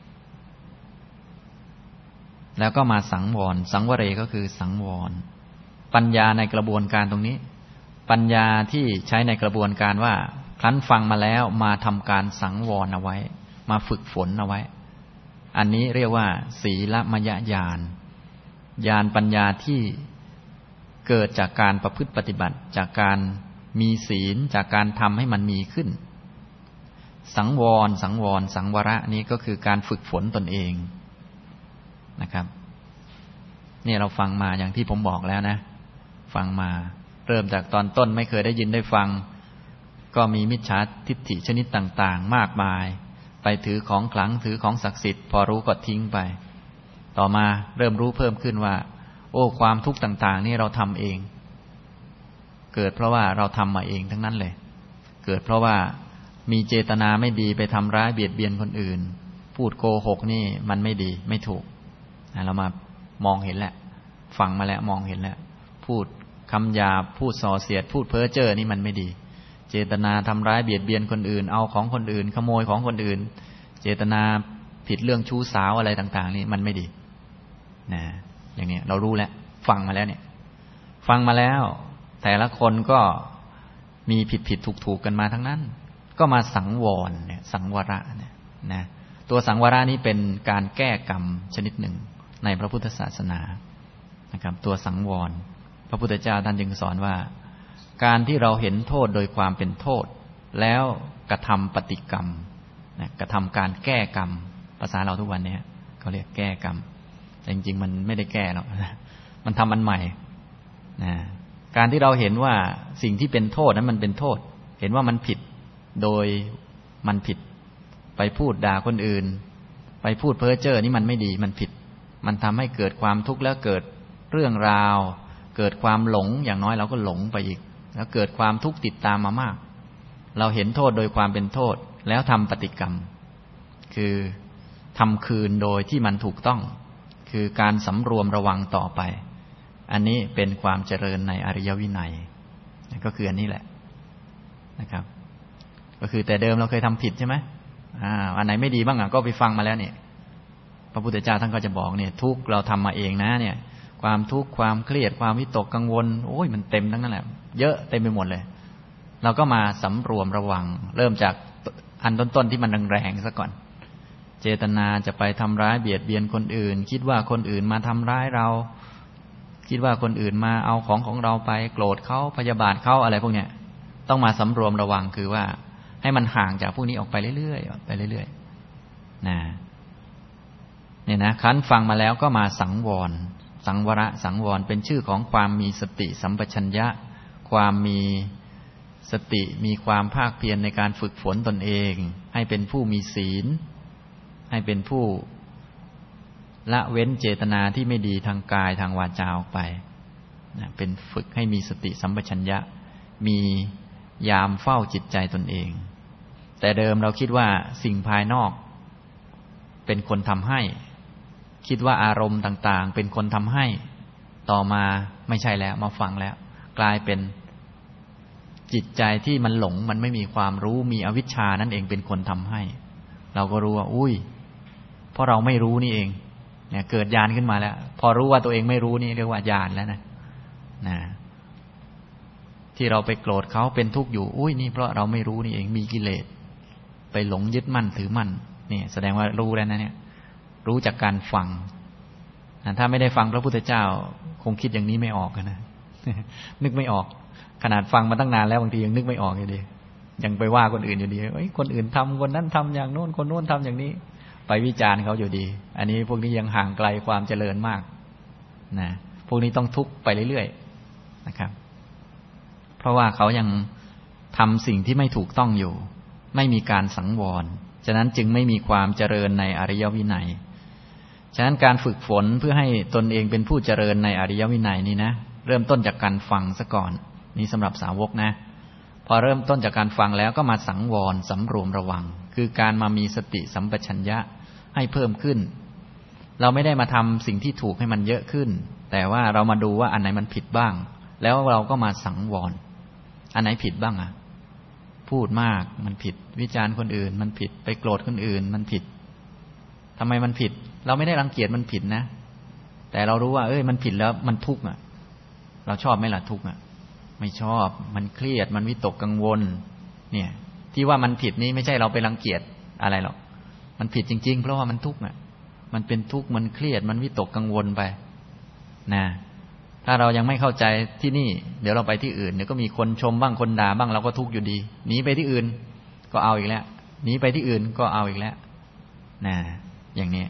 แล้วก็มาสังวรสังวเรก็คือสังวรปัญญาในกระบวนการตรงนี้ปัญญาที่ใช้ในกระบวนการว่าครั้นฟังมาแล้วมาทำการสังวรเอาไว้มาฝึกฝนเอาไว้อันนี้เรียกว่าศีลมยญาณญาณปัญญาที่เกิดจากการประพฤติปฏิบัติจากการมีศีลจากการทำให้มันมีขึ้นสังวรสังวรสังวระนี้ก็คือการฝึกฝนตนเองนะครับนี่เราฟังมาอย่างที่ผมบอกแล้วนะฟังมาเริ่มจากตอนต้นไม่เคยได้ยินได้ฟังก็มีมิจฉาทิฏฐิชนิดต่างๆมากมายไปถือของขลังถือของศักดิ์สิทธิ์พอรู้ก็ทิ้งไปต่อมาเริ่มรู้เพิ่มขึ้นว่าโอ้ความทุกข์ต่างๆนี่เราทำเองเกิดเพราะว่าเราทำมาเองทั้งนั้นเลยเกิดเพราะว่ามีเจตนาไม่ดีไปทำร้ายเบียดเบียนคนอื่นพูดโกหกนี่มันไม่ดีไม่ถูกเรามามองเห็นแล้วฟังมาแล้วมองเห็นแล้วพูดคำหยาบพูดส่อเสียดพูดเพ้อเจ้อนี่มันไม่ดีเจตนาทำร้ายเบียดเบียนคนอื่นเอาของคนอื่นขโมยของคนอื่นเจตนาผิดเรื่องชู้สาวอะไรต่างๆนี่มันไม่ดีนะอย่างนี้เรารู้แล้วฟังมาแล้วเนี่ยฟังมาแล้วแต่ละคนก็มีผิดผิดถูกถูกกันมาทั้งนั้นก็มาสังวรเนี่ยสังวระเนี่ยนะตัวสังวระนี้เป็นการแก้กรรมชนิดหนึ่งในพระพุทธศาสนานะครับตัวสังวรพระพุทธเจ้าท่านจึงสอนว่าการที่เราเห็นโทษโดยความเป็นโทษแล้วกระทำปฏิกรรมนะกระทำการแก้กรรมภาษาเราทุกวันนี้เขาเรียกแก้กรรมแต่จริงๆมันไม่ได้แก้หรอกมันทำอันใหม่นะการที่เราเห็นว่าสิ่งที่เป็นโทษนั้นมันเป็นโทษเห็นว่ามันผิดโดยมันผิดไปพูดด่าคนอื่นไปพูดเพ้อเจ้อนี่มันไม่ดีมันผิดมันทำให้เกิดความทุกข์แล้วเกิดเรื่องราวเกิดความหลงอย่างน้อยเราก็หลงไปอีกแล้วเกิดความทุกข์ติดตามมามากเราเห็นโทษโดยความเป็นโทษแล้วทำปฏิกรรมคือทำคืนโดยที่มันถูกต้องคือการสำรวมระวังต่อไปอันนี้เป็นความเจริญในอริยวินัยก็คืออันนี้แหละนะครับก็คือแต่เดิมเราเคยทำผิดใช่ไหมอ่าอันไหนไม่ดีบ้างอ่ะก็ไปฟังมาแล้วเนี่ยพระพุทธเจ้าท่านก็จะบอกเนี่ยทุกเราทำมาเองนะเนี่ยความทุกข์ความเครียดความวิตกกังวลโอ้ยมันเต็มทั้งนั้นแหละเยอะเต็มไปหมดเลยเราก็มาสำรวมระวังเริ่มจากอันต้นๆที่มันแรงๆซะก่อนเจตนาจะไปทำร้ายเบียดเบียนคนอื่นคิดว่าคนอื่นมาทำร้ายเราคิดว่าคนอื่นมาเอาของของเราไปโกรธเขาพยาบาทเขาอะไรพวกเนี้ยต้องมาสำรวมระวังคือว่าให้มันห่างจากพวกนี้ออกไปเรื่อยๆไปเรื่อยๆนะเนี่ยนะครั้นฟังมาแล้วก็มาสังวรสังวระสังวรเป็นชื่อของความมีสติสัมปชัญญะความมีสติมีความภาคเพียรในการฝึกฝนตนเองให้เป็นผู้มีศีลใให้เป็นผู้ละเว้นเจตนาที่ไม่ดีทางกายทางวาจาออกไปนะเป็นฝึกให้มีสติสัมปชัญญะมียามเฝ้าจิตใจตนเองแต่เดิมเราคิดว่าสิ่งภายนอกเป็นคนทำให้คิดว่าอารมณ์ต่างๆเป็นคนทำให้ต่อมาไม่ใช่แล้วมาฟังแล้วกลายเป็นจิตใจที่มันหลงมันไม่มีความรู้มีอวิชชานั่นเองเป็นคนทำให้เราก็รู้ว่าอุ้ยเพราะเราไม่รู้นี่เองเนี่ยเกิดญาณขึ้นมาแล้วพอรู้ว่าตัวเองไม่รู้นี่เรียกว่าญาณแล้วนะนะที่เราไปโกรธเขาเป็นทุกข์อยู่อุ้ยนี่เพราะเราไม่รู้นี่เองมีกิเลสไปหลงยึดมั่นถือมั่นนี่แสดงว่ารู้แล้วนะเนี่ยรู้จากการฟังถ้าไม่ได้ฟังพระพุทธเจ้าคงคิดอย่างนี้ไม่ออกนะนึกไม่ออกขนาดฟังมาตั้งนานแล้วบางทียังนึกไม่ออกอยู่ดียังไปว่าคนอื่นอยู่ดีเอ้ยคนอื่นทำคนนั้นทำอย่างโน้นคนโน้นทำอย่างนี้ไปวิจารณ์เขาอยู่ดีอันนี้พวกนี้ยังห่างไกลความเจริญมากนะพวกนี้ต้องทุกข์ไปเรื่อยๆนะครับเพราะว่าเขายังทำสิ่งที่ไม่ถูกต้องอยู่ไม่มีการสังวรฉะนั้นจึงไม่มีความเจริญในอริยวินัยฉะนั้นการฝึกฝนเพื่อให้ตนเองเป็นผู้เจริญในอริยวินัยนี่นะเริ่มต้นจากการฟังซะก่อนนี่สำหรับสาวกนะพอเริ่มต้นจากการฟังแล้วก็มาสังวรสำรวมระวังคือการมามีสติสัมปชัญญะให้เพิ่มขึ้นเราไม่ได้มาทำสิ่งที่ถูกให้มันเยอะขึ้นแต่ว่าเรามาดูว่าอันไหนมันผิดบ้างแล้วเราก็มาสังวรอันไหนผิดบ้างอ่ะพูดมากมันผิดวิจารณ์คนอื่นมันผิดไปโกรธคนอื่นมันผิดทำไมมันผิดเราไม่ได้รังเกียจมันผิดนะแต่เรารู้ว่าเอ้ยมันผิดแล้วมันทุกข์อ่ะเราชอบไหมล่ะทุกข์อ่ะไม่ชอบมันเครียดมันวิตกกังวลเนี่ยที่ว่ามันผิดนี้ไม่ใช่เราไปรังเกียจอะไรหรอกมันผิดจริงๆเพราะว่ามันทุกข์อ่ะมันเป็นทุกข์มันเครียดมันวิตกกังวลไปนะถ้าเรายังไม่เข้าใจที่นี่เดี๋ยวเราไปที่อื่นเดี๋ยวก็มีคนชมบ้างคนด่าบ้างเราก็ทุกข์อยู่ดีหนีไปที่อื่นก็เอาอีกแล้วหนีไปที่อื่นก็เอาอีกแล้วนะอย่างนี้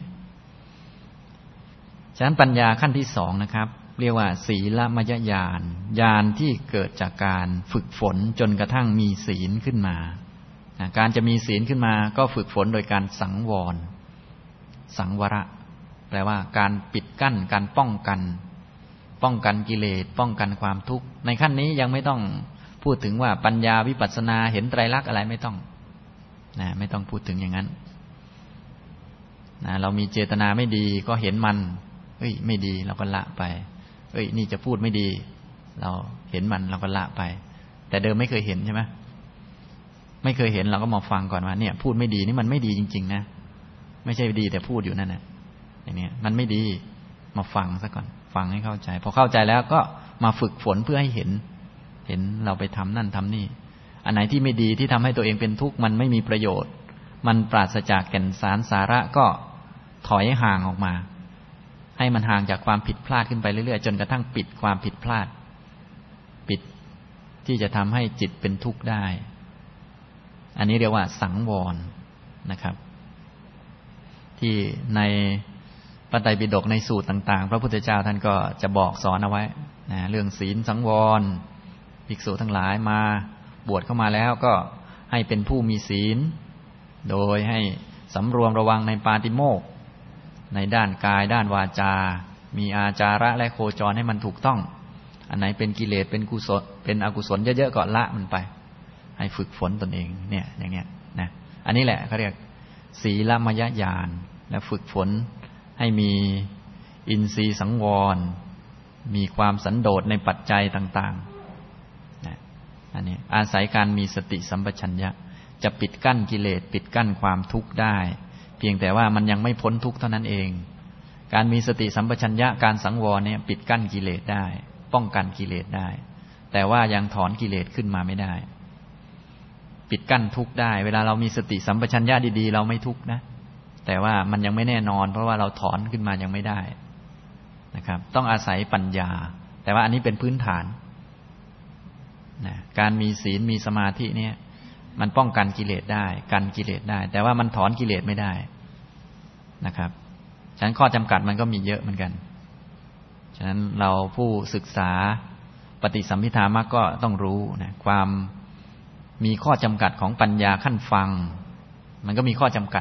ฉะนั้นปัญญาขั้นที่สองนะครับเรียกว่าศีลมยญาณญาณที่เกิดจากการฝึกฝนจนกระทั่งมีศีลขึ้นมาการจะมีศีลขึ้นมาก็ฝึกฝนโดยการสังวรสังวระแปลว่าการปิดกั้นการป้องกันป้องกันกิเลสป้องกันความทุกข์ในขั้นนี้ยังไม่ต้องพูดถึงว่าปัญญาวิปัสสนาเห็นไตรลักษณ์อะไรไม่ต้องนะไม่ต้องพูดถึงอย่างนั้นนะเรามีเจตนาไม่ดีก็เห็นมันเอ้ยไม่ดีเราก็ละไปเอ้ยนี่จะพูดไม่ดีเราเห็นมันเราก็ละไปแต่เดิมไม่เคยเห็นใช่ไหมไม่เคยเห็นเราก็มาฟังก่อนว่าเนี่ยพูดไม่ดีนี่มันไม่ดีจริงๆนะไม่ใช่ดีแต่พูดอยู่นั่นนะอย่างนี้มันไม่ดีมาฟังซะก่อนฟังให้เข้าใจพอเข้าใจแล้วก็มาฝึกฝนเพื่อให้เห็นเห็นเราไปทำนั่นทำนี่อันไหนที่ไม่ดีที่ทำให้ตัวเองเป็นทุกข์มันไม่มีประโยชน์มันปราศจากแก่นสารสาระก็ถอยห่างออกมาให้มันห่างจากความผิดพลาดขึ้นไปเรื่อยๆจนกระทั่งปิดความผิดพลาดปิดที่จะทำให้จิตเป็นทุกข์ได้อันนี้เรียกว่าสังวรนะครับที่ในพระไตรปิฎกในสูตรต่างๆพระพุทธเจ้าท่านก็จะบอกสอนเอาไว้นะเรื่องศีลสังวรภิกษุทั้งหลายมาบวชเข้ามาแล้วก็ให้เป็นผู้มีศีลโดยให้สำรวมระวังในปาติโมกข์ในด้านกายด้านวาจามีอาจาระและโคจรให้มันถูกต้องอันไหนเป็นกิเลสเป็นกุศลเป็นอกุศลเยอะๆก็ละมันไปให้ฝึกฝนตนเองเนี่ยอย่างเงี้ยนะอันนี้แหละเขาเรียกศีลมยญาณและฝึกฝนให้มีอินทรีย์สังวรมีความสันโดษในปัจจัยต่างๆนะอันนี้อาศัยการมีสติสัมปชัญญะจะปิดกั้นกิเลสปิดกั้นความทุกข์ได้เพียงแต่ว่ามันยังไม่พ้นทุกข์เท่านั้นเองการมีสติสัมปชัญญะการสังวรเนี่ยปิดกั้นกิเลสได้ป้องกันกิเลสได้แต่ว่ายังถอนกิเลสขึ้นมาไม่ได้ปิดกั้นทุกข์ได้เวลาเรามีสติสัมปชัญญะดีๆเราไม่ทุกข์นะแต่ว่ามันยังไม่แน่นอนเพราะว่าเราถอนขึ้นมายังไม่ได้นะครับต้องอาศัยปัญญาแต่ว่าอันนี้เป็นพื้นฐานนะการมีศีลมีสมาธิเนี่ยมันป้องกันกิเลสได้กันกิเลสได้แต่ว่ามันถอนกิเลสไม่ได้นะครับฉะนั้นข้อจำกัดมันก็มีเยอะเหมือนกันฉะนั้นเราผู้ศึกษาปฏิสัมภิธามรรคก็ต้องรู้นะความ มีข้อจำกัดของปัญญาขั้นฟังมันก็มีข้อจำกัด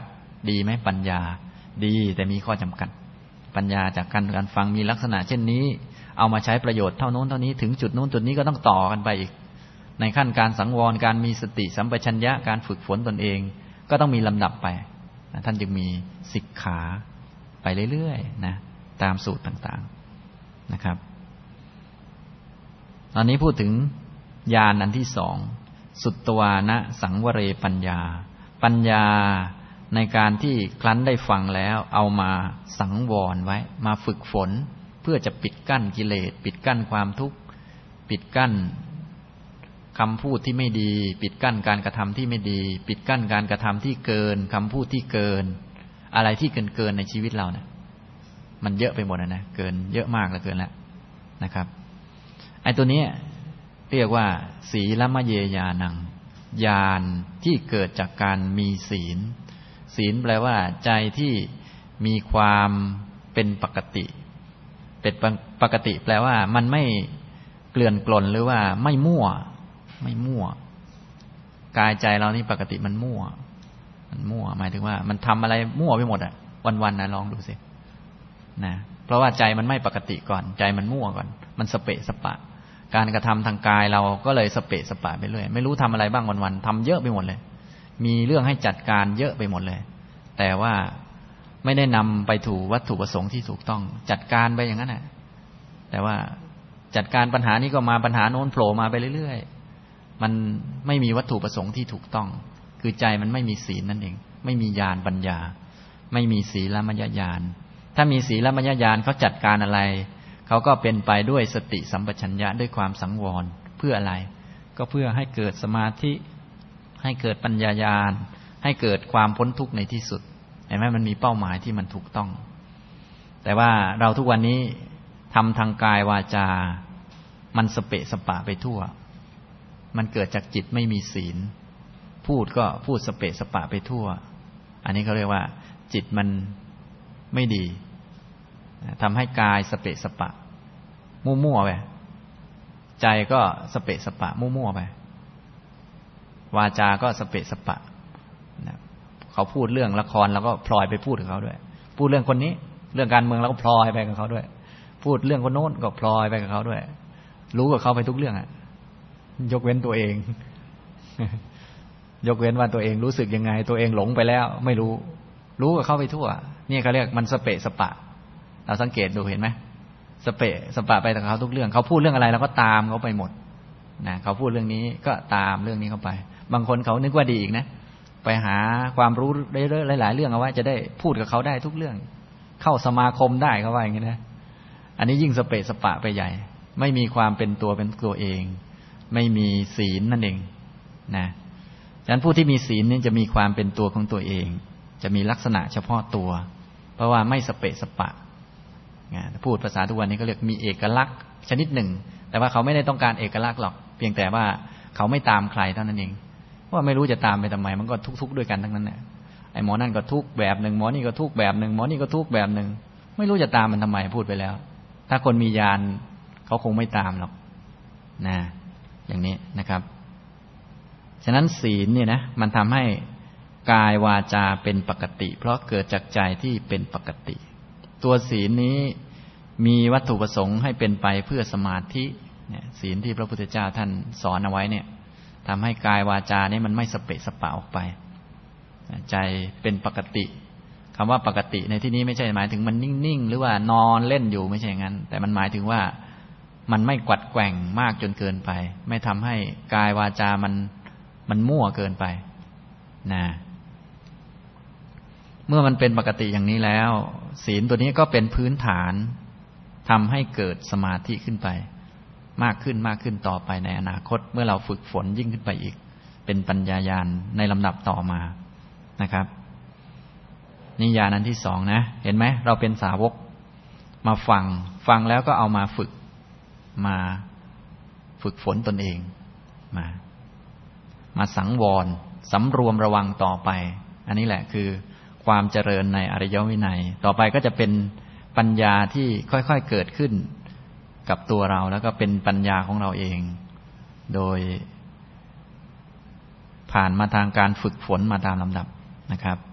ดีไหมปัญญาดีแต่มีข้อจำกัดปัญญาจากการการฟังมีลักษณะเช่นนี้เอามาใช้ประโยชน์เท่าโน้นเท่านี้ถึงจุดโน้นจุดนี้ก็ต้องต่อกันไปอีกในขั้นการสังวรการมีสติสัมปชัญญะการฝึกฝนตนเองก็ต้องมีลำดับไปท่านจึงมีสิกขาไปเรื่อยๆนะตามสูตรต่างๆนะครับตอนนี้พูดถึงญาณอันที่สองสุตตวานะสังวเรปัญญาปัญญาในการที่ครั้นได้ฟังแล้วเอามาสังวรไว้มาฝึกฝนเพื่อจะปิดกั้นกิเลสปิดกั้นความทุกข์ปิดกั้นคำพูดที่ไม่ดีปิดกั้นการกระทำที่ไม่ดีปิดกั้นการกระทำที่เกินคำพูดที่เกินอะไรที่เกินเกินในชีวิตเราเนี่ยมันเยอะไปหมดนะนะเกินเยอะมากเหลือเกินแล้วนะครับไอ้ตัวนี้เรียกว่าศีลมเยญาณังญาณที่เกิดจากการมีศีลศีลแปลว่าใจที่มีความเป็นปกติเป็นปกติแปลว่ามันไม่เกลื่อนกล่นหรือว่าไม่มั่วไม่มั่วกายใจเรานี่ปกติมันมั่วมันมั่วหมายถึงว่ามันทำอะไรมั่วไปหมดอ่ะวันๆนะลองดูสินะเพราะว่าใจมันไม่ปกติก่อนใจมันมั่วก่อนมันสเปะสปะการกระทำทางกายเราก็เลยสเปะสปะไปเรื่อยไม่รู้ทำอะไรบ้างวันๆทำเยอะไปหมดเลยมีเรื่องให้จัดการเยอะไปหมดเลยแต่ว่าไม่ได้นำไปถูกวัตถุประสงค์ที่ถูกต้องจัดการไปอย่างนั้นแหละแต่ว่าจัดการปัญหานี้ก็มาปัญหาโน้นโผล่มาไปเรื่อยๆมันไม่มีวัตถุประสงค์ที่ถูกต้องคือใจมันไม่มีศีลนั่นเองไม่มีญาณปัญญาไม่มีศีลมัญญญาณถ้ามีศีลมัญญญาณเขาจัดการอะไรเขาก็เป็นไปด้วยสติสัมปชัญญะด้วยความสังวรเพื่ออะไรก็เพื่อให้เกิดสมาธิให้เกิดปัญญาญาณให้เกิดความพ้นทุกข์ในที่สุดเห็นไหมมันมีเป้าหมายที่มันถูกต้องแต่ว่าเราทุกวันนี้ทำทางกายวาจามันสเปะสปะไปทั่วมันเกิดจากจิตไม่มีศีลพูดก็พูดสเปะสปะไปทั่วอันนี้เขาเรียกว่าจิตมันไม่ดีทำให้กายสเปะสปะมั่วๆไปใจก็สเปะสปะมั่วๆไปวาจาก็สเปะสปะเขาพูดเรื่องละครเราก็พลอยไปพูดกับเขาด้วยพูดเรื่องคนนี้เรื่องการเมืองเราก็พลอยไปกับเขาด้วยพูดเรื่องคนโน้นก็พลอยไปกับเขาด้วยรู้กับเขาไปทุกเรื่องอ่ะยกเว้นตัวเองยกเว้นว่าตัวเองรู้สึกยังไงตัวเองหลงไปแล้วไม่รู้รู้กับเขาไปทั่วนี่เขาเรียกมันสเปะสปะเราสังเกตดูเห็นไหมสเปะสปะไปกับเขาทุกเรื่องเขาพูดเรื่องอะไรเราก็ตามเขาไปหมดนะเขาพูดเรื่องนี้ก็ตามเรื่องนี้เข้าไปบางคนเขานึกว่าดีอีกนะไปหาความรู้เรื่อยๆหลายๆเรื่องเอาไว้จะได้พูดกับเขาได้ทุกเรื่องเข้าสมาคมได้เขาว่าอย่างนี้นะอันนี้ยิ่งสเปะสปะไปใหญ่ไม่มีความเป็นตัวเป็นตัวเองไม่มีศีลนั่นเองนะฉะนั้นผู้ที่มีศีลนี่จะมีความเป็นตัวของตัวเองจะมีลักษณะเฉพาะตัวเพราะว่าไม่สเปะสปะพูดภาษาทุกวันนี้ก็เรียกมีเอกลักษณ์ชนิดหนึ่งแต่ว่าเขาไม่ได้ต้องการเอกลักษณ์หรอกเพียงแต่ว่าเขาไม่ตามใครเท่านั้นเองว่าไม่รู้จะตามไปทำไมมันก็ทุกข์ด้วยกันทั้งนั้นแหละไอ้หมอนั่นก็ทุกข์แบบหนึ่งหมอนี่ก็ทุกข์แบบหนึ่งหมอนี่ก็ทุกข์แบบหนึ่งไม่รู้จะตามมันทำไมพูดไปแล้วถ้าคนมีญาณเขาคงไม่ตามหรอกนะอย่างนี้นะครับฉะนั้นศีลเนี่ยนะมันทำให้กายวาจาเป็นปกติเพราะเกิดจากใจที่เป็นปกติตัวศีลนี้มีวัตถุประสงค์ให้เป็นไปเพื่อสมาธิเนี่ยศีลที่พระพุทธเจ้าท่านสอนเอาไว้เนี่ยทำให้กายวาจานี่มันไม่สเปะสปะออกไปใจเป็นปกติคำว่าปกติในที่นี้ไม่ใช่หมายถึงมันนิ่งๆหรือว่านอนเล่นอยู่ไม่ใช่อย่างนั้นแต่มันหมายถึงว่ามันไม่กวัดแกว่งมากจนเกินไปไม่ทำให้กายวาจามันมันมั่วเกินไปนะเมื่อมันเป็นปกติอย่างนี้แล้วศีลตัวนี้ก็เป็นพื้นฐานทำให้เกิดสมาธิขึ้นไปมากขึ้นมากขึ้นต่อไปในอนาคตเมื่อเราฝึกฝนยิ่งขึ้นไปอีกเป็นปัญญาญาณในลำดับต่อมานะครับนี่ญาณอันที่สองนะเห็นไหมเราเป็นสาวกมาฟังฟังแล้วก็เอามาฝึกมาฝึกฝนตนเองมามาสังวรสำรวมระวังต่อไปอันนี้แหละคือความเจริญในอริยวินัยต่อไปก็จะเป็นปัญญาที่ค่อยๆเกิดขึ้นกับตัวเราแล้วก็เป็นปัญญาของเราเองโดยผ่านมาทางการฝึกฝนมาตามลำดับนะครับ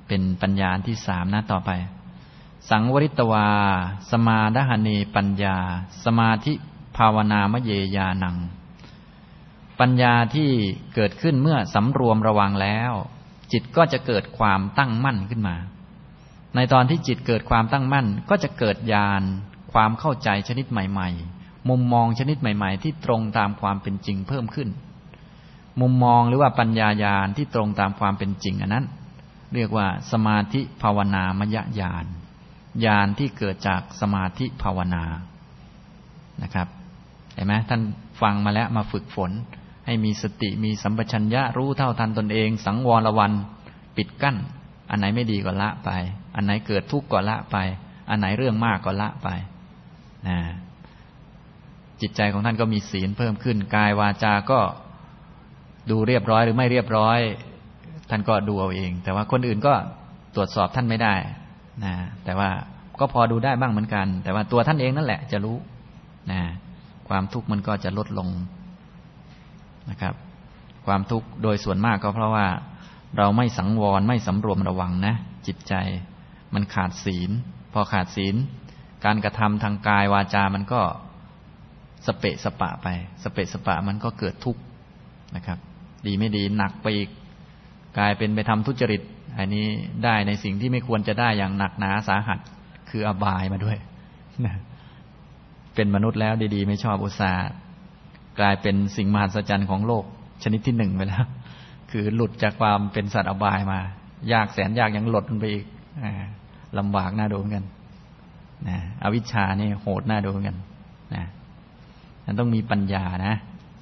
เป็นปัญญาที่สามนะต่อไปสังวริตวาสมาดหเนปัญญาสมาธิภาวนามเยยานังปัญญาที่เกิดขึ้นเมื่อสำรวมระวังแล้วจิตก็จะเกิดความตั้งมั่นขึ้นมาในตอนที่จิตเกิดความตั้งมั่นก็จะเกิดญาณความเข้าใจชนิดใหม่ๆมุมมองชนิดใหม่ๆที่ตรงตามความเป็นจริงเพิ่มขึ้นมุมมองหรือว่าปัญญาญาณที่ตรงตามความเป็นจริงอันนั้นเรียกว่าสมาธิภาวนามยญาณญาณที่เกิดจากสมาธิภาวนานะครับเห็นไหมท่านฟังมาแล้วมาฝึกฝนให้มีสติมีสัมปชัญญะรู้เท่าทันตนเองสังวรระวังปิดกั้นอันไหนไม่ดีก็ละไปอันไหนเกิดทุกข์ก็ละไปอันไหนเรื่องมากก็ละไปนะจิตใจของท่านก็มีศีลเพิ่มขึ้นกายวาจาก็ดูเรียบร้อยหรือไม่เรียบร้อยท่านก็ดูเอาเองแต่ว่าคนอื่นก็ตรวจสอบท่านไม่ได้นะแต่ว่าก็พอดูได้บ้างเหมือนกันแต่ว่าตัวท่านเองนั่นแหละจะรู้นะความทุกข์มันก็จะลดลงนะครับความทุกข์โดยส่วนมากก็เพราะว่าเราไม่สังวรไม่สำรวมระวังนะจิตใจมันขาดศีลพอขาดศีลการกระทำทางกายวาจามันก็สเปะสปะไปสเปะสปะมันก็เกิดทุกข์นะครับดีไม่ดีหนักไปอีกกลายเป็นไปทำทุจริตอันนี้ได้ในสิ่งที่ไม่ควรจะได้อย่างหนักหนาสาหัสคืออบายมาด้วยนะเป็นมนุษย์แล้วดีๆไม่ชอบอุตส่าห์กลายเป็นสิ่งมหัศจรรย์ของโลกชนิดที่หนึ่งไปแล้วคือหลุดจากความเป็นสัตว์อบายมายากแสนยากยังหลดลงไปอีกลำบากน่าดูเหมือนกันนะอวิชชานี่โหดน่าดูเหมือนกันนะมันต้องมีปัญญานะ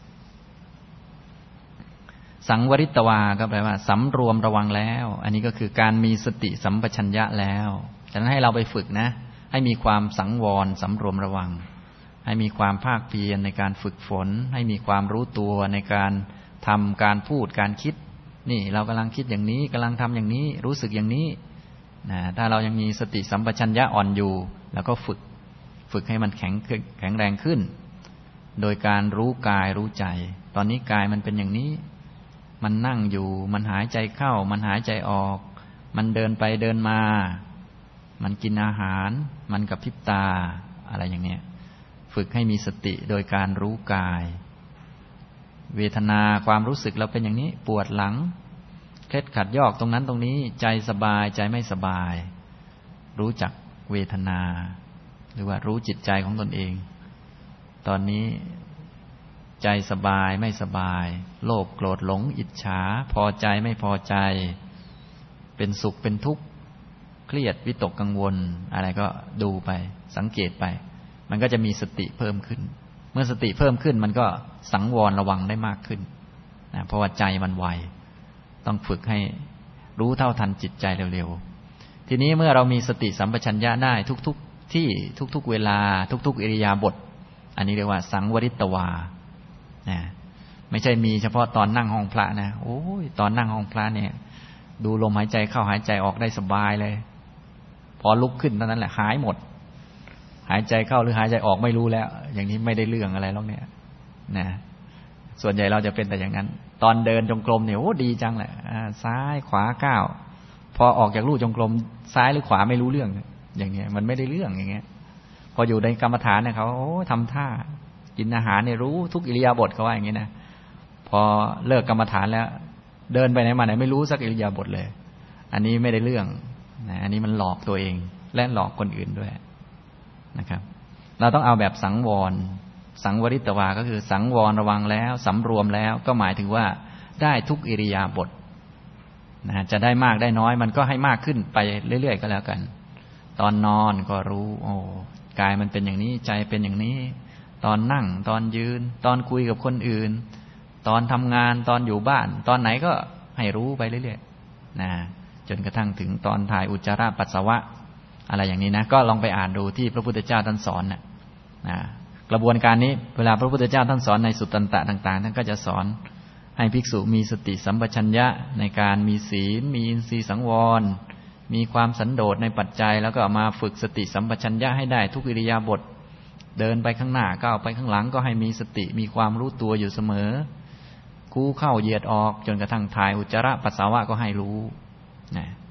สังวริตวาก็แปลว่าสำรวมระวังแล้วอันนี้ก็คือการมีสติสัมปชัญญะแล้วฉะนั้นให้เราไปฝึกนะให้มีความสังวรสำรวมระวังให้มีความภาคเพียรในการฝึกฝนให้มีความรู้ตัวในการทำการพูดการคิดนี่เรากำลังคิดอย่างนี้กำลังทำอย่างนี้รู้สึกอย่างนี้นะถ้าเรายังมีสติสัมปชัญญะอ่อนอยู่แล้วก็ฝึกฝึกให้มันแข็งแข็งแรงขึ้นโดยการรู้กายรู้ใจตอนนี้กายมันเป็นอย่างนี้มันนั่งอยู่มันหายใจเข้ามันหายใจออกมันเดินไปเดินมามันกินอาหารมันกระพริบตาอะไรอย่างเนี้ยฝึกให้มีสติโดยการรู้กายเวทนาความรู้สึกเราเป็นอย่างนี้ปวดหลังเคล็ดขัดยอกตรงนั้นตรงนี้ใจสบายใจไม่สบายรู้จักเวทนาหรือว่ารู้จิตใจของตนเองตอนนี้ใจสบายไม่สบายโลภโกรธหลงอิจฉาพอใจไม่พอใจเป็นสุขเป็นทุกข์เครียดวิตกกังวลอะไรก็ดูไปสังเกตไปมันก็จะมีสติเพิ่มขึ้นเมื่อสติเพิ่มขึ้นมันก็สังวรระวังได้มากขึ้นนะเพราะว่าใจมันไวต้องฝึกให้รู้เท่าทันจิตใจเร็วๆทีนี้เมื่อเรามีสติสัมปชัญญะได้ทุกๆที่ทุกๆเวลาทุกๆอิริยาบถอันนี้เรียกว่าสังวริตวานะไม่ใช่มีเฉพาะตอนนั่งห้องพระนะโอ้ยตอนนั่งห้องพระเนี่ยดูลมหายใจเข้าหายใจออกได้สบายเลยพอลุกขึ้นเท่านั้นแหละหายหมดหายใจเข้าหรือหายใจออกไม่รู้แล้วอย่างนี้ไม่ได้เรื่องอะไรหรอกเนี่ยนะส่วนใหญ่เราจะเป็นแต่อย่างนั้นตอนเดินจงกรมเนี่ยโอ้ดีจังแหละซ้ายขวาก้าวพอออกจากลู่จงกรมซ้ายหรือขวาไม่รู้เรื่องอย่างเงี้ยมันไม่ได้เรื่องอย่างเงี้ยพออยู่ในกรรมฐานเนี่ยเขาโอ้ทำท่ากินอาหารเนี่ยรู้ทุกอิริยาบถเขาว่าอย่างนี้นะพอเลิกกรรมฐานแล้วเดินไปไหนมาไหนไม่รู้สักอิริยาบถเลยอันนี้ไม่ได้เรื่องนะอันนี้มันหลอกตัวเองและหลอกคนอื่นด้วยนะครับเราต้องเอาแบบสังวรสังวริตวาก็คือสังวรระวังแล้วสำรวมแล้วก็หมายถึงว่าได้ทุกอิริยาบถนะจะได้มากได้น้อยมันก็ให้มากขึ้นไปเรื่อยๆก็แล้วกันตอนนอนก็รู้โอ้กายมันเป็นอย่างนี้ใจเป็นอย่างนี้ตอนนั่งตอนยืนตอนคุยกับคนอื่นตอนทำงานตอนอยู่บ้านตอนไหนก็ให้รู้ไปเรื่อยๆนะจนกระทั่งถึงตอนถ่ายอุจจาระปัสสาวะอะไรอย่างนี้นะก็ลองไปอ่านดูที่พระพุทธเจ้าท่านสอนนะนะกระบวนการนี้เวลาพระพุทธเจ้าท่านสอนในสุตตันตะต่างๆท่านก็จะสอนให้ภิกษุมีสติสัมปชัญญะในการมีศีลมีอินทรีย์สังวรมีความสันโดษในปัจจัยแล้วก็มาฝึกสติสัมปชัญญะให้ได้ทุกอิริยาบถเดินไปข้างหน้าก้าวไปข้างหลังก็ให้มีสติมีความรู้ตัวอยู่เสมอกู้เข้าเหยียดออกจนกระทั่งถ่ายอุจจาระปัสสาวะก็ให้รู้นะ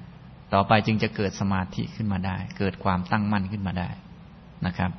ต่อไปจึงจะเกิดสมาธิขึ้นมาได้เกิดความตั้งมั่นขึ้นมาได้นะครับ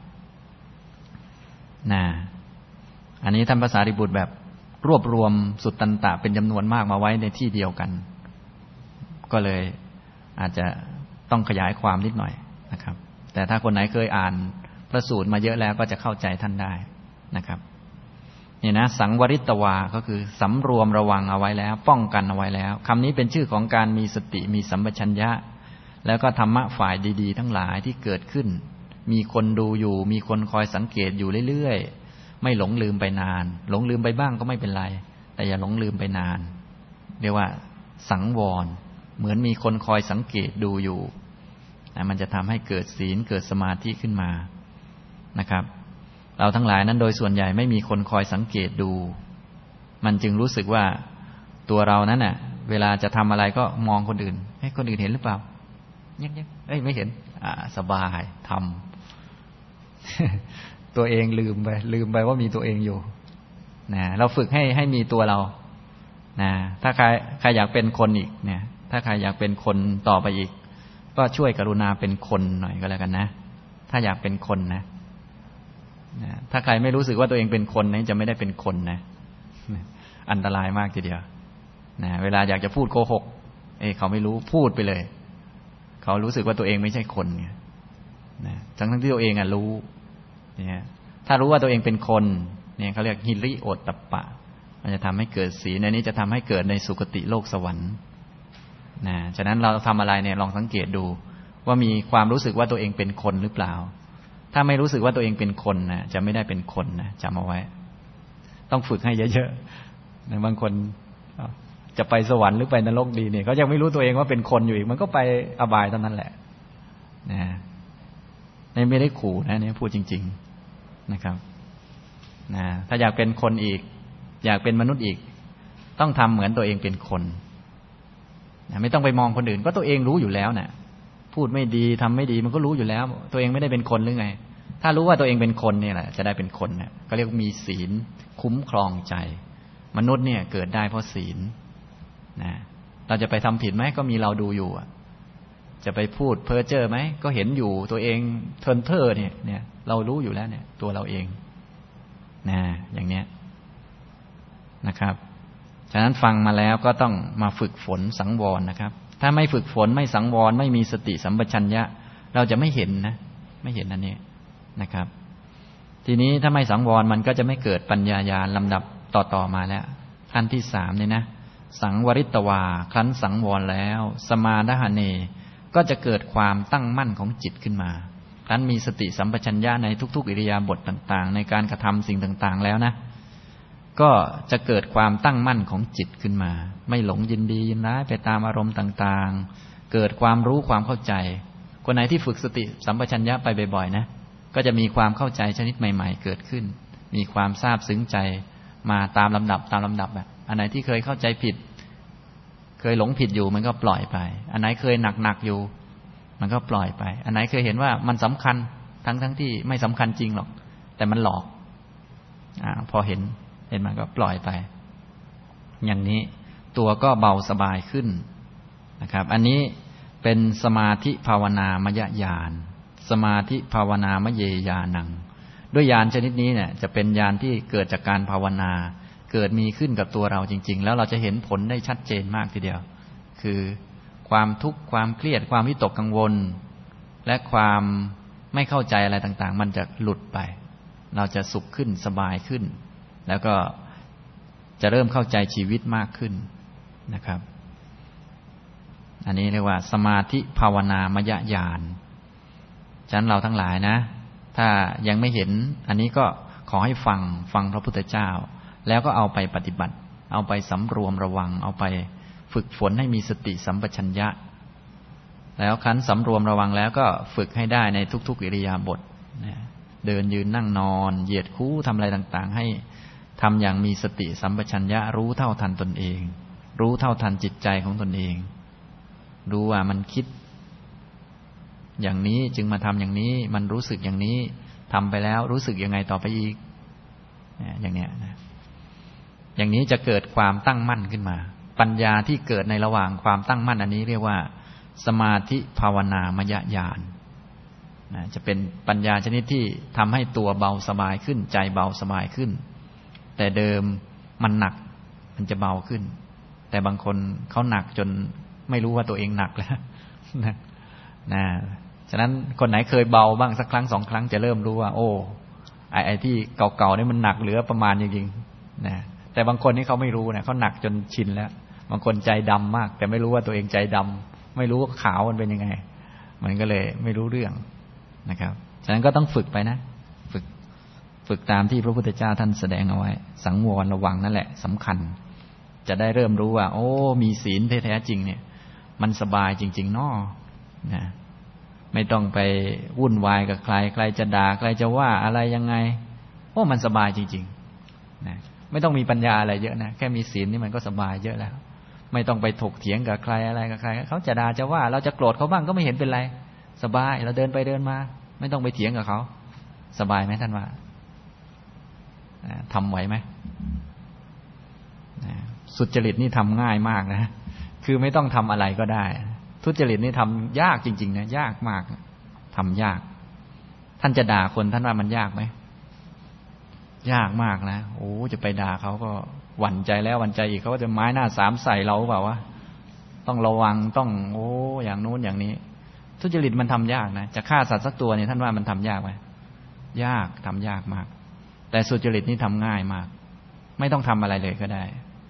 นะอันนี้ท่านพระสารีบุตรแบบรวบรวมสุตตันตะเป็นจำนวนมากมาไว้ในที่เดียวกันก็เลยอาจจะต้องขยายความนิดหน่อยนะครับแต่ถ้าคนไหนเคยอ่านพระสูตรมาเยอะแล้วก็จะเข้าใจท่านได้นะครับนี่นะสังวริตวาก็คือสำรวมระวังเอาไว้แล้วป้องกันเอาไว้แล้วคำนี้เป็นชื่อของการมีสติมีสัมปชัญญะแล้วก็ธรรมะฝ่ายดีๆทั้งหลายที่เกิดขึ้นมีคนดูอยู่มีคนคอยสังเกตอยู่เรื่อยๆไม่หลงลืมไปนานหลงลืมไปบ้างก็ไม่เป็นไรแต่อย่าหลงลืมไปนานเรียกว่าสังวรเหมือนมีคนคอยสังเกตดูอยู่นะมันจะทำให้เกิดศีลเกิดสมาธิขึ้นมานะครับเราทั้งหลายนั้นโดยส่วนใหญ่ไม่มีคนคอยสังเกตดูมันจึงรู้สึกว่าตัวเรานั้นน่ะเวลาจะทำอะไรก็มองคนอื่นให้คนอื่นเห็นหรือเปล่ายังๆเอ้ยไม่เห็นอ่าสบายทำ ตัวเองลืมไปลืมไปว่ามีตัวเองอยู่นะเราฝึกให้ให้มีตัวเรานะถ้าใครใครอยากเป็นคนอีกเนี่ยถ้าใครอยากเป็นคนต่อไปอีกก็ช่วยกรุณาเป็นคนหน่อยก็แล้วกันนะถ้าอยากเป็นคนนะนะถ้าใครไม่รู้สึกว่าตัวเองเป็นคนนี่จะไม่ได้เป็นคนนะอันตรายมากทีเดียวนะเวลาอยากจะพูดโกหกเอ้เขาไม่รู้พูดไปเลยเขารู้สึกว่าตัวเองไม่ใช่คนเนี่ยนะทั้งทั้งที่ตัวเองอ่ะรู้เนี่ยถ้ารู้ว่าตัวเองเป็นคนเนี่ยเขาเรียกหิริโอตตัปปะมันจะทำให้เกิดศีลในนี้จะทำให้เกิดในสุคติโลกสวรรค์นะฉะนั้นเราทำอะไรเนี่ยลองสังเกตดูว่ามีความรู้สึกว่าตัวเองเป็นคนหรือเปล่าถ้าไม่รู้สึกว่าตัวเองเป็นคนนะจะไม่ได้เป็นคนนะจำเอาไว้ต้องฝึกให้เยอะๆนะบางคนจะไปสวรรค์หรือไปนรกดีเนี่ยเขายังไม่รู้ตัวเองว่าเป็นคนอยู่อีกมันก็ไปอบายเท่านั้นแหละนะนี่ไม่ได้ขู่นะนี่พูดจริงๆนะครับนะถ้าอยากเป็นคนอีกอยากเป็นมนุษย์อีกต้องทำเหมือนตัวเองเป็นคนนะไม่ต้องไปมองคนอื่นก็ตัวเองรู้อยู่แล้วนะพูดไม่ดีทำไม่ดีมันก็รู้อยู่แล้วตัวเองไม่ได้เป็นคนหรือไงถ้ารู้ว่าตัวเองเป็นคนเนี่ยแหละจะได้เป็นคนนะก็เรียกมีศีลคุ้มครองใจมนุษย์เนี่ยเกิดได้เพราะศีลนะเราจะไปทำผิดไหมก็มีเราดูอยู่จะไปพูดเพ้อเจ้อไหมก็เห็นอยู่ตัวเองเทินเทอร์เนี่ยเนี่ยเรารู้อยู่แล้วเนี่ยตัวเราเองนะอย่างเนี้ยนะครับฉะนั้นฟังมาแล้วก็ต้องมาฝึกฝนสังวรนะครับถ้าไม่ฝึกฝนไม่สังวรไม่มีสติสัมปชัญญะเราจะไม่เห็นนะไม่เห็นอันนี้นะครับทีนี้ถ้าไม่สังวรมันก็จะไม่เกิดปัญญาญาณลำดับต่อๆมาแล้วขั้นที่สามเนี่ยนะสังวริตวาครั้นสังวรแล้วสมาดหเนก็จะเกิดความตั้งมั่นของจิตขึ้นมาครั้นมีสติสัมปชัญญะในทุกๆอิริยาบถต่างๆในการกระทำสิ่งต่างๆแล้วนะก็จะเกิดความตั้งมั่นของจิตขึ้นมาไม่หลงยินดียินร้ายไปตามอารมณ์ต่างๆเกิดความรู้ความเข้าใจคนไหนที่ฝึกสติสัมปชัญญะไปบ่อยๆนะก็จะมีความเข้าใจชนิดใหม่ๆเกิดขึ้นมีความซาบซึ้งใจมาตามลำดับตามลำดับแบบอันไหนที่เคยเข้าใจผิดเคยหลงผิดอยู่มันก็ปล่อยไปอันไหนเคยหนักๆอยู่มันก็ปล่อยไปอันไหนเคยเห็นว่ามันสำคัญทั้งๆที่ไม่สำคัญจริงหรอกแต่มันหลอกอ่าพอเห็นเห็นมันก็ปล่อยไปอย่างนี้ตัวก็เบาสบายขึ้นนะครับอันนี้เป็นสมาธิภาวนามยญาณสมาธิภาวนามเยญาณังด้วยญาณชนิดนี้เนี่ยจะเป็นญาณที่เกิดจากการภาวนาเกิดมีขึ้นกับตัวเราจริงๆแล้วเราจะเห็นผลได้ชัดเจนมากทีเดียวคือความทุกข์ความเครียดความวิตกกังวลและความไม่เข้าใจอะไรต่างๆมันจะหลุดไปเราจะสุขขึ้นสบายขึ้นแล้วก็จะเริ่มเข้าใจชีวิตมากขึ้นนะครับอันนี้เรียกว่าสมาธิภาวนามยญาณฉะนั้นเราทั้งหลายนะถ้ายังไม่เห็นอันนี้ก็ขอให้ฟังฟังพระพุทธเจ้าแล้วก็เอาไปปฏิบัติเอาไปสำรวมระวังเอาไปฝึกฝนให้มีสติสัมปชัญญะแล้วครั้นสำรวมระวังแล้วก็ฝึกให้ได้ในทุกๆอิริยาบถเดินยืนนั่งนอนเหยียดคู่ทำอะไรต่างๆให้ทำอย่างมีสติสัมปชัญญะรู้เท่าทันตนเองรู้เท่าทันจิตใจของตนเองรู้ว่ามันคิดอย่างนี้จึงมาทำอย่างนี้มันรู้สึกอย่างนี้ทำไปแล้วรู้สึกยังไงต่อไปอีกอย่างเนี้ยนะอย่างนี้จะเกิดความตั้งมั่นขึ้นมาปัญญาที่เกิดในระหว่างความตั้งมั่นอันนี้เรียกว่าสมาธิภาวนามยญาณนะจะเป็นปัญญาชนิดที่ทำให้ตัวเบาสบายขึ้นใจเบาสบายขึ้นแต่เดิมมันหนักมันจะเบาขึ้นแต่บางคนเขาหนักจนไม่รู้ว่าตัวเองหนักแล้วนะนะฉะนั้นคนไหนเคยเบาบ้างสักครั้งสองครั้งจะเริ่มรู้ว่าโอ้ไอ้ไอ้ที่เก่าๆนี่มันหนักเหลือประมาณจริงๆนะแต่บางคนนี่เขาไม่รู้นะเขาหนักจนชินแล้วบางคนใจดำมากแต่ไม่รู้ว่าตัวเองใจดำไม่รู้ว่าขาวมันเป็นยังไงมันก็เลยไม่รู้เรื่องนะครับฉะนั้นก็ต้องฝึกไปนะฝึกฝึกตามที่พระพุทธเจ้าท่านแสดงเอาไว้สังวรระวังนั่นแหละสำคัญจะได้เริ่มรู้ว่าโอ้มีศีลแท้ๆจริงเนี่ยมันสบายจริงๆน้อนะไม่ต้องไปวุ่นวายกับใครใครจะด่าใครจะว่าอะไรยังไงโอ้มันสบายจริงๆนะไม่ต้องมีปัญญาอะไรเยอะนะแค่มีศีลนี่มันก็สบายเยอะแล้วไม่ต้องไปถกเถียงกับใครอะไรกับใครเขาจะด่าจะว่าเราจะโกรธเขาบ้างก็ไม่เห็นเป็นไรสบายเราเดินไปเดินมาไม่ต้องไปเถียงกับเขาสบายไหมท่านว่าทำไหวไหมสุจริตนี่ทำง่ายมากนะคือไม่ต้องทำอะไรก็ได้ทุจริตนี่ทำยากจริงๆนะยากมากทำยากท่านจะด่าคนท่านว่ามันยากไหมยากมากนะโอ้จะไปด่าเขาก็หวั่นใจแล้วหวั่นใจอีกเขาก็จะไม้หน้าสามใส่เราเปล่าวะต้องระวังต้องโอ้อย่างนู้นอย่างนี้ทุจริตมันทำยากนะจะฆ่าสัตว์สักตัวเนี่ยท่านว่ามันทำยากไหมยากทำยากมากแต่สุจริตนี่ทำง่ายมากไม่ต้องทำอะไรเลยก็ได้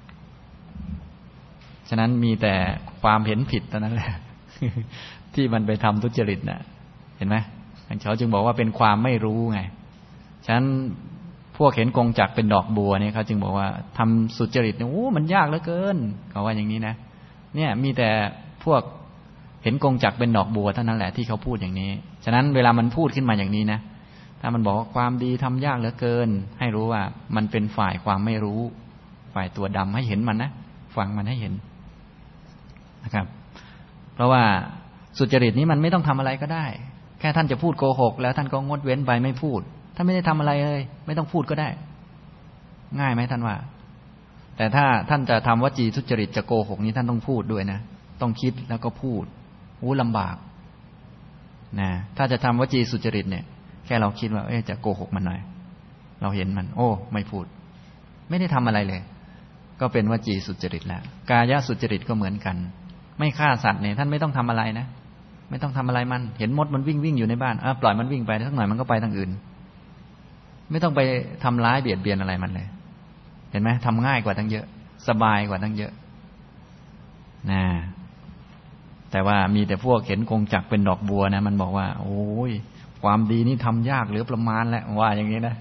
ฉะนั้นมีแต่ความเห็นผิดเท่านั้นแหละ ที่มันไปทำทุจริตน่ะเห็นไหมเขาจึงบอกว่าเป็นความไม่รู้ไงฉะนั้นพวกเห็นกงจักรเป็นดอกบัวเนี่ยเขาจึงบอกว่าทำสุจริตเนี่ยโอ้มันยากเหลือเกินเขาว่าอย่างนี้นะเนี่ยมีแต่พวกเห็นกงจักรเป็นดอกบัวเท่านั้นแหละที่เขาพูดอย่างนี้ฉะนั้นเวลามันพูดขึ้นมาอย่างนี้นะถ้ามันบอกว่าความดีทำยากเหลือเกินให้รู้ว่ามันเป็นฝ่ายความไม่รู้ฝ่ายตัวดำให้เห็นมันนะฟังมันให้เห็นนะครับเพราะว่าสุจริตนี้มันไม่ต้องทำอะไรก็ได้แค่ท่านจะพูดโกหกแล้วท่านก็งดเว้นไปไม่พูดท่านไม่ได้ทำอะไรเลยไม่ต้องพูดก็ได้ง่ายไหมท่านว่าแต่ถ้าท่านจะทำวจีทุจริตจะโกหกนี้ท่านต้องพูดด้วยนะต้องคิดแล้วก็พูดอู้ลำบากนะถ้าจะทำวจีสุจริตเนี่ยแค่เราคิดว่าเอ๊ะจะโกหกมันหน่อยเราเห็นมันโอ้ไม่พูดไม่ได้ทำอะไรเลยก็เป็นวจีสุจริตแล้วกายสุจริตก็เหมือนกันไม่ฆ่าสัตว์เนี่ยท่านไม่ต้องทำอะไรนะไม่ต้องทำอะไรมันเห็นมดมันวิ่งวิ่งอยู่ในบ้านอ่ะปล่อยมันวิ่งไปสักหน่อยมันก็ไปทางอื่นไม่ต้องไปทำร้ายเบียดเบียนอะไรมันเลยเห็นไหมทำง่ายกว่าตั้งเยอะสบายกว่าตั้งเยอะนะแต่ว่ามีแต่พวกเห็นกงจักรเป็นดอกบัวนะมันบอกว่าโอ้ยความดีนี่ทำยากเหลือประมาณแล้วว่าอย่างนี้นะ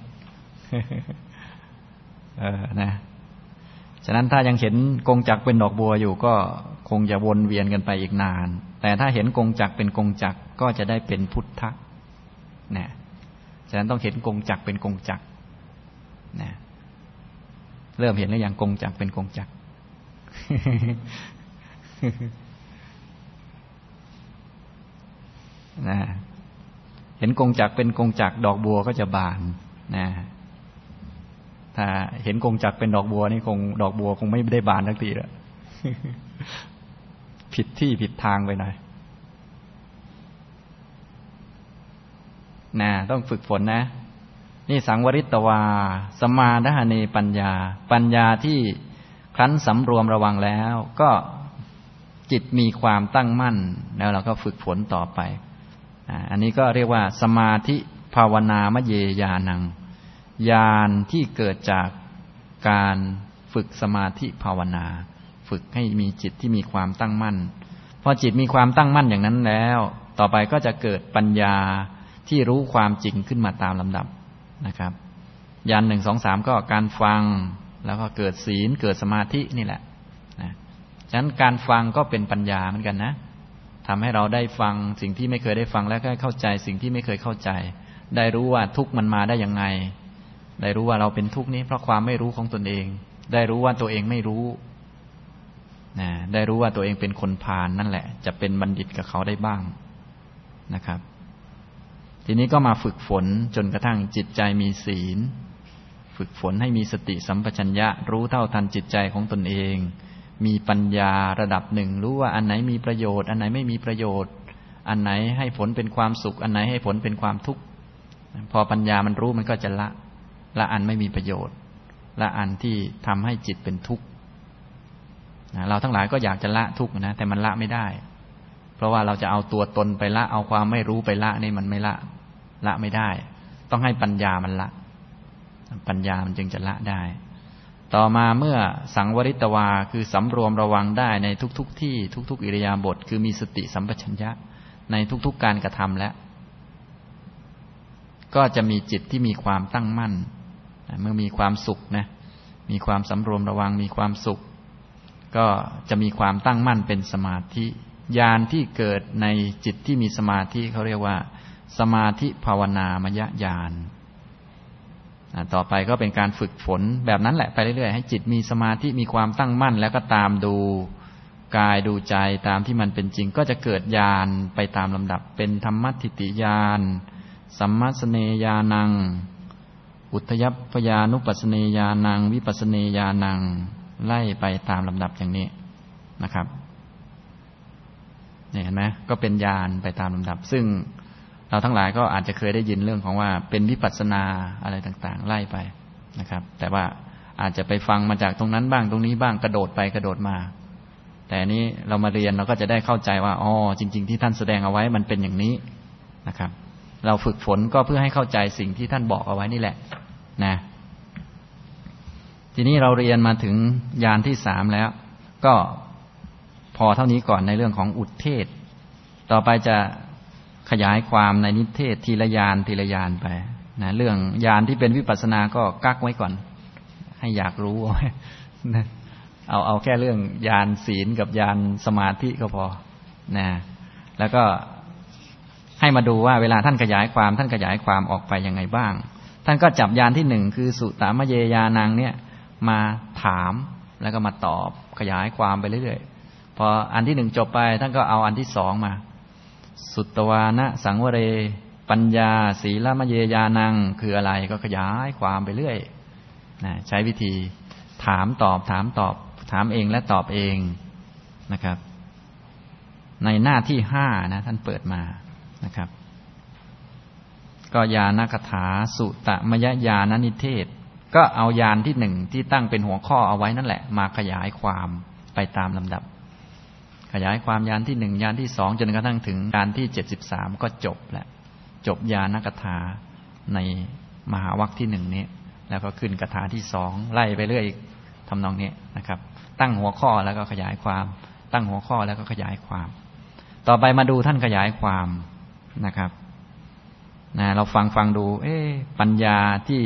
เออนะฉะนั้นถ้ายังเห็นกงจักรเป็นดอกบัวอยู่ก็คงจะวนเวียนกันไปอีกนานแต่ถ้าเห็นกงจักรเป็นกงจักรก็จะได้เป็นพุทธะนะฉะนั้นต้องเห็นกงจักรเป็นกงจักรนะเริ่มเห็นแล้วอย่างกงจักรเป็นกงจักร นะเห็นกงจักรเป็นกงจักรดอกบัวก็จะบานนะถ้าเห็นกงจักรเป็นดอกบัวนี่คงดอกบัวคงไม่ได้บานทักทีแล้ว ผิดที่ผิดทางไปหน่อยนะต้องฝึกฝนนะนี่สังวริตวาสมาดหเนปัญญาปัญญาที่ครั้นสำรวมระวังแล้วก็จิตมีความตั้งมั่นแล้วเราก็ฝึกฝนต่อไปอันนี้ก็เรียกว่าสมาธิภาวนามเยญาณังญาณที่เกิดจากการฝึกสมาธิภาวนาฝึกให้มีจิตที่มีความตั้งมั่นพอจิตมีความตั้งมั่นอย่างนั้นแล้วต่อไปก็จะเกิดปัญญาที่รู้ความจริงขึ้นมาตามลำดับนะครับญาณหนึ่งสองสามก็การฟังแล้วก็เกิดศีลเกิดสมาธินี่แหละนะฉะนั้นการฟังก็เป็นปัญญาเหมือนกันนะทำให้เราได้ฟังสิ่งที่ไม่เคยได้ฟังแล้วก็เข้าใจสิ่งที่ไม่เคยเข้าใจได้รู้ว่าทุกข์มันมาได้ยังไงได้รู้ว่าเราเป็นทุกข์นี้เพราะความไม่รู้ของตนเองได้รู้ว่าตัวเองไม่รู้นะได้รู้ว่าตัวเองเป็นคนพาล นั่นแหละจะเป็นบัณฑิตกับเขาได้บ้างนะครับทีนี้ก็มาฝึกฝนจนกระทั่งจิตใจมีศีลฝึกฝนให้มีสติสัมปชัญญะรู้เท่าทันจิตใจของตนเองมีปัญญาระดับหนึ่งรู้ว่าอันไหนมีประโยชน์อันไหนไม่มีประโยชน์อันไหนให้ผลเป็นความสุขอันไหนให้ผลเป็นความทุกข์พอปัญญามันรู้มันก็จะละละอันไม่มีประโยชน์ละอันที่ทำให้จิตเป็นทุกข์เราทั้งหลายก็อยากจะละทุกข์นะแต่มันละไม่ได้เพราะว่าเราจะเอาตัวตนไปละเอาความไม่รู้ไปละนี่มันไม่ละละไม่ได้ต้องให้ปัญญามันละปัญญามันจึงจะละได้ต่อมาเมื่อสังวริตวาคือสำรวมระวังได้ในทุกๆที่ทุกๆอิริยาบถคือมีสติสัมปชัญญะในทุกๆการกระทำแล้วก็จะมีจิตที่มีความตั้งมั่นเมื่อมีความสุขนะมีความสำรวมระวังมีความสุขก็จะมีความตั้งมั่นเป็นสมาธิญาณที่เกิดในจิตที่มีสมาธิเขาเรียกว่าสมาธิภาวนามยญาณต่อไปก็เป็นการฝึกฝนแบบนั้นแหละไปเรื่อยๆให้จิตมีสมาธิมีความตั้งมั่นแล้วก็ตามดูกายดูใจตามที่มันเป็นจริงก็จะเกิดญาณไปตามลำดับเป็นธรรมทิฏฐิญาณสัมมัสสเนญาณังอุทธัพพยานุปัสสเนญาณังวิปัสสเนญาณังไล่ไปตามลำดับอย่างนี้นะครับเนี่ยเห็นไหมก็เป็นญาณไปตามลำดับซึ่งเราทั้งหลายก็อาจจะเคยได้ยินเรื่องของว่าเป็นวิปัสสนาอะไรต่างๆไล่ไปนะครับแต่ว่าอาจจะไปฟังมาจากตรงนั้นบ้างตรงนี้บ้างกระโดดไปกระโดดมาแต่นี้เรามาเรียนเราก็จะได้เข้าใจว่าอ๋อจริงๆที่ท่านแสดงเอาไว้มันเป็นอย่างนี้นะครับเราฝึกฝนก็เพื่อให้เข้าใจสิ่งที่ท่านบอกเอาไว้นี่แหละนะทีนี้เราเรียนมาถึงญาณที่สามแล้วก็พอเท่านี้ก่อนในเรื่องของอุทเทศต่อไปจะขยายความในนิเทศทีละญาณทีละญาณไปนะเรื่องญาณที่เป็นวิปัสสนาก็กักไว้ก่อนให้อยากรู้เอาเอาเอาแค่เรื่องญาณศีลกับญาณสมาธิก็พอนะแล้วก็ให้มาดูว่าเวลาท่านขยายความท่านขยายความออกไปยังไงบ้างท่านก็จับญาณที่หนึ่งคือสุตตมเยญาณังเนี่ยมาถามแล้วก็มาตอบขยายความไปเรื่อยๆพออันที่หนึ่งจบไปท่านก็เอาอันที่สองมาสุตตวานะสังวเรปัญญาศีลมเยญาณังคืออะไรก็ขยายความไปเรื่อยนะใช้วิธีถามตอบถามตอบถามเองและตอบเองนะครับในหน้าที่ห้านะท่านเปิดมานะครับก็ญาณคถาสุตตมยญาณนิเทศก็เอาญาณที่หนึ่งที่ตั้งเป็นหัวข้อเอาไว้นั่นแหละมาขยายความไปตามลำดับขยายความญาณที่หนึ่งญาณที่สองจนกระทั่งถึงญาณที่เจ็ดสิบสามก็จบแล้วจบญาณคถาในมหาวรรคที่หนึ่งนี้แล้วก็ขึ้นคถาที่สองไล่ไปเรื่อยทำนองนี้นะครับตั้งหัวข้อแล้วก็ขยายความตั้งหัวข้อแล้วก็ขยายความต่อไปมาดูท่านขยายความนะครับนะเราฟังฟังดูเอ๊ะปัญญาที่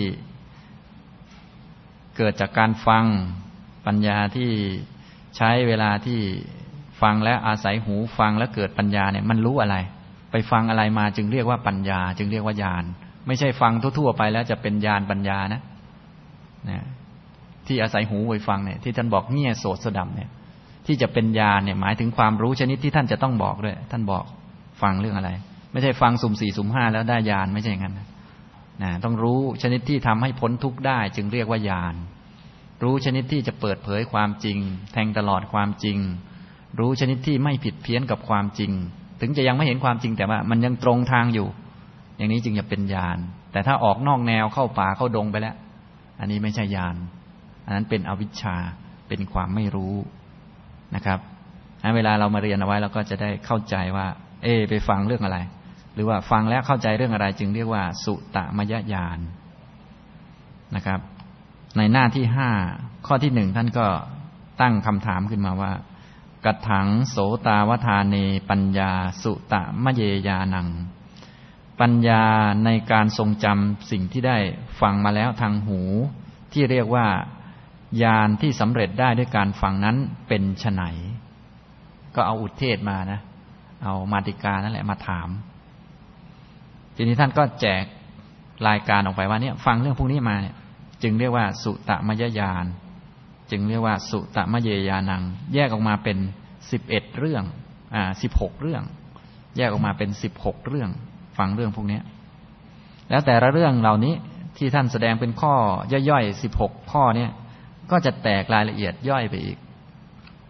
เกิดจากการฟังปัญญาที่ใช้เวลาที่ฟังและอาศัยหูฟังแล้วเกิดปัญญาเนี่ยมันรู้อะไรไปฟังอะไรมาจึงเรียกว่าปัญญาจึงเรียกว่าญาณไม่ใช่ฟังทั่วๆไปแล้วจะเป็นญาณปัญญานะนะที่อาศัยหูไปฟังเนี่ยที่ท่านบอกเงี่ยโสตสดับเนี่ยที่จะเป็นญาณเนี่ยหมายถึงความรู้ชนิดที่ท่านจะต้องบอกด้วยท่านบอกฟังเรื่องอะไรไม่ใช่ฟังสุ่มสี่สุ่มห้าแล้วได้ญาณไม่ใช่อย่างนั้นนะนะต้องรู้ชนิดที่ทำให้พ้นทุกข์ได้จึงเรียกว่าญาณรู้ชนิดที่จะเปิดเผยความจริงแทงตลอดความจริงรู้ชนิดที่ไม่ผิดเพี้ยนกับความจริงถึงจะยังไม่เห็นความจริงแต่ว่ามันยังตรงทางอยู่อย่างนี้จึงจะเป็นญาณแต่ถ้าออกนอกแนวเข้าป่าเข้าดงไปแล้วอันนี้ไม่ใช่ญาณอันนั้นเป็นอวิชชาเป็นความไม่รู้นะครับเวลาเรามาเรียนเอาไว้เราก็จะได้เข้าใจว่าเอไปฟังเรื่องอะไรหรือว่าฟังแล้วเข้าใจเรื่องอะไรจึงเรียกว่าสุตตมยญาณนะครับในหน้าที่ห้าข้อที่หนึ่งท่านก็ตั้งคำถามขึ้นมาว่ากัตถังโสตาวทาเนปัญญาสุตตมเยญาณังปัญญาในการทรงจำสิ่งที่ได้ฟังมาแล้วทางหูที่เรียกว่าญาณที่สำเร็จได้ด้วยการฟังนั้นเป็นไฉนก็เอาอุทเทศมานะเอามาติกานั่นแหละมาถามทีนี้ท่านก็แจกรายการออกไปว่าเนี่ยฟังเรื่องพวกนี้มาเนี่ยจึงเรียกว่าสุตตมยญาณจึงเรียกว่าสุตตมเยญาณังแยกออกมาเป็นสิบเอ็ดเรื่องอ่าสิบหกเรื่องแยกออกมาเป็นสิบหกเรื่องฟังเรื่องพวกนี้แล้วแต่ละเรื่องเหล่านี้ที่ท่านแสดงเป็นข้อย่อยๆสิบหกข้อเนี่ยก็จะแตกรายละเอียดย่อยไปอีก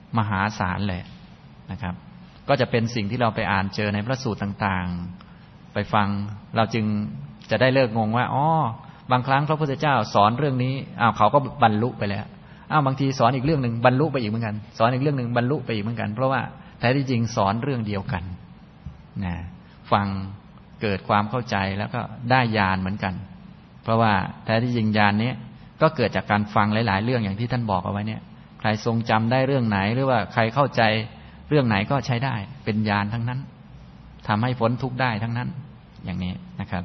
มหาศาลเลยนะครับก็จะเป็นสิ่งที่เราไปอ่านเจอในพระสูตรต่างๆไปฟังเราจึงจะได้เลิกงงว่าอ๋อบางครั้งพระพุทธเจ้าสอนเรื่องนี้อ้าวเขาก็บรรลุไปแล้วอ้าวบางทีสอนอีกเรื่องหนึ่งบรรลุไปอีกเหมือนกันสอนอีกเรื่องหนึ่งบรรลุไปอีกเหมือนกันเพราะว่าแท้ที่จริงสอนเรื่องเดียวกันนะฟังเกิดความเข้าใจแล้วก็ได้ญาณเหมือนกันเพราะว่าแท้ที่จริงญาณนี้ก็เกิดจากการฟังหลายๆเรื่องอย่างที่ท่านบอกเอาไว้เนี่ยใครทรงจำได้เรื่องไหนหรือว่าใครเข้าใจเรื่องไหนก็ใช้ได้เป็นญาณทั้งนั้นทำให้พ้นทุกข์ได้ทั้งนั้นอย่างนี้นะครับ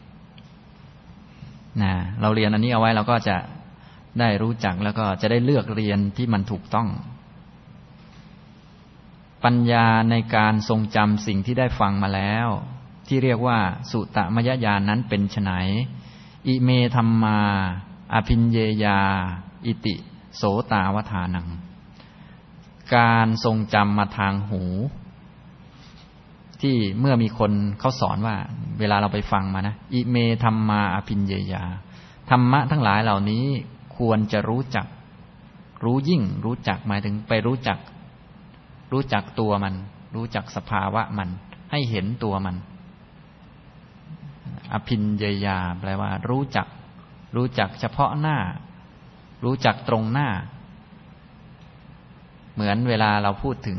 นะเราเรียนอันนี้เอาไว้เราก็จะได้รู้จักแล้วก็จะได้เลือกเรียนที่มันถูกต้องปัญญาในการทรงจำสิ่งที่ได้ฟังมาแล้วที่เรียกว่าสุตตมยญาณนั้นเป็นไฉนอิเมธัมมาอภิญเยยาอิติโสตาวทานังการทรงจำมาทางหูที่เมื่อมีคนเขาสอนว่าเวลาเราไปฟังมานะอิเมธัมมาอภิญเยยาธรรมะทั้งหลายเหล่านี้ควรจะรู้จักรู้ยิ่งรู้จักหมายถึงไปรู้จักรู้จักตัวมันรู้จักสภาวะมันให้เห็นตัวมันอภิญเยยาแปลว่ารู้จักรู้จักเฉพาะหน้ารู้จักตรงหน้าเหมือนเวลาเราพูดถึง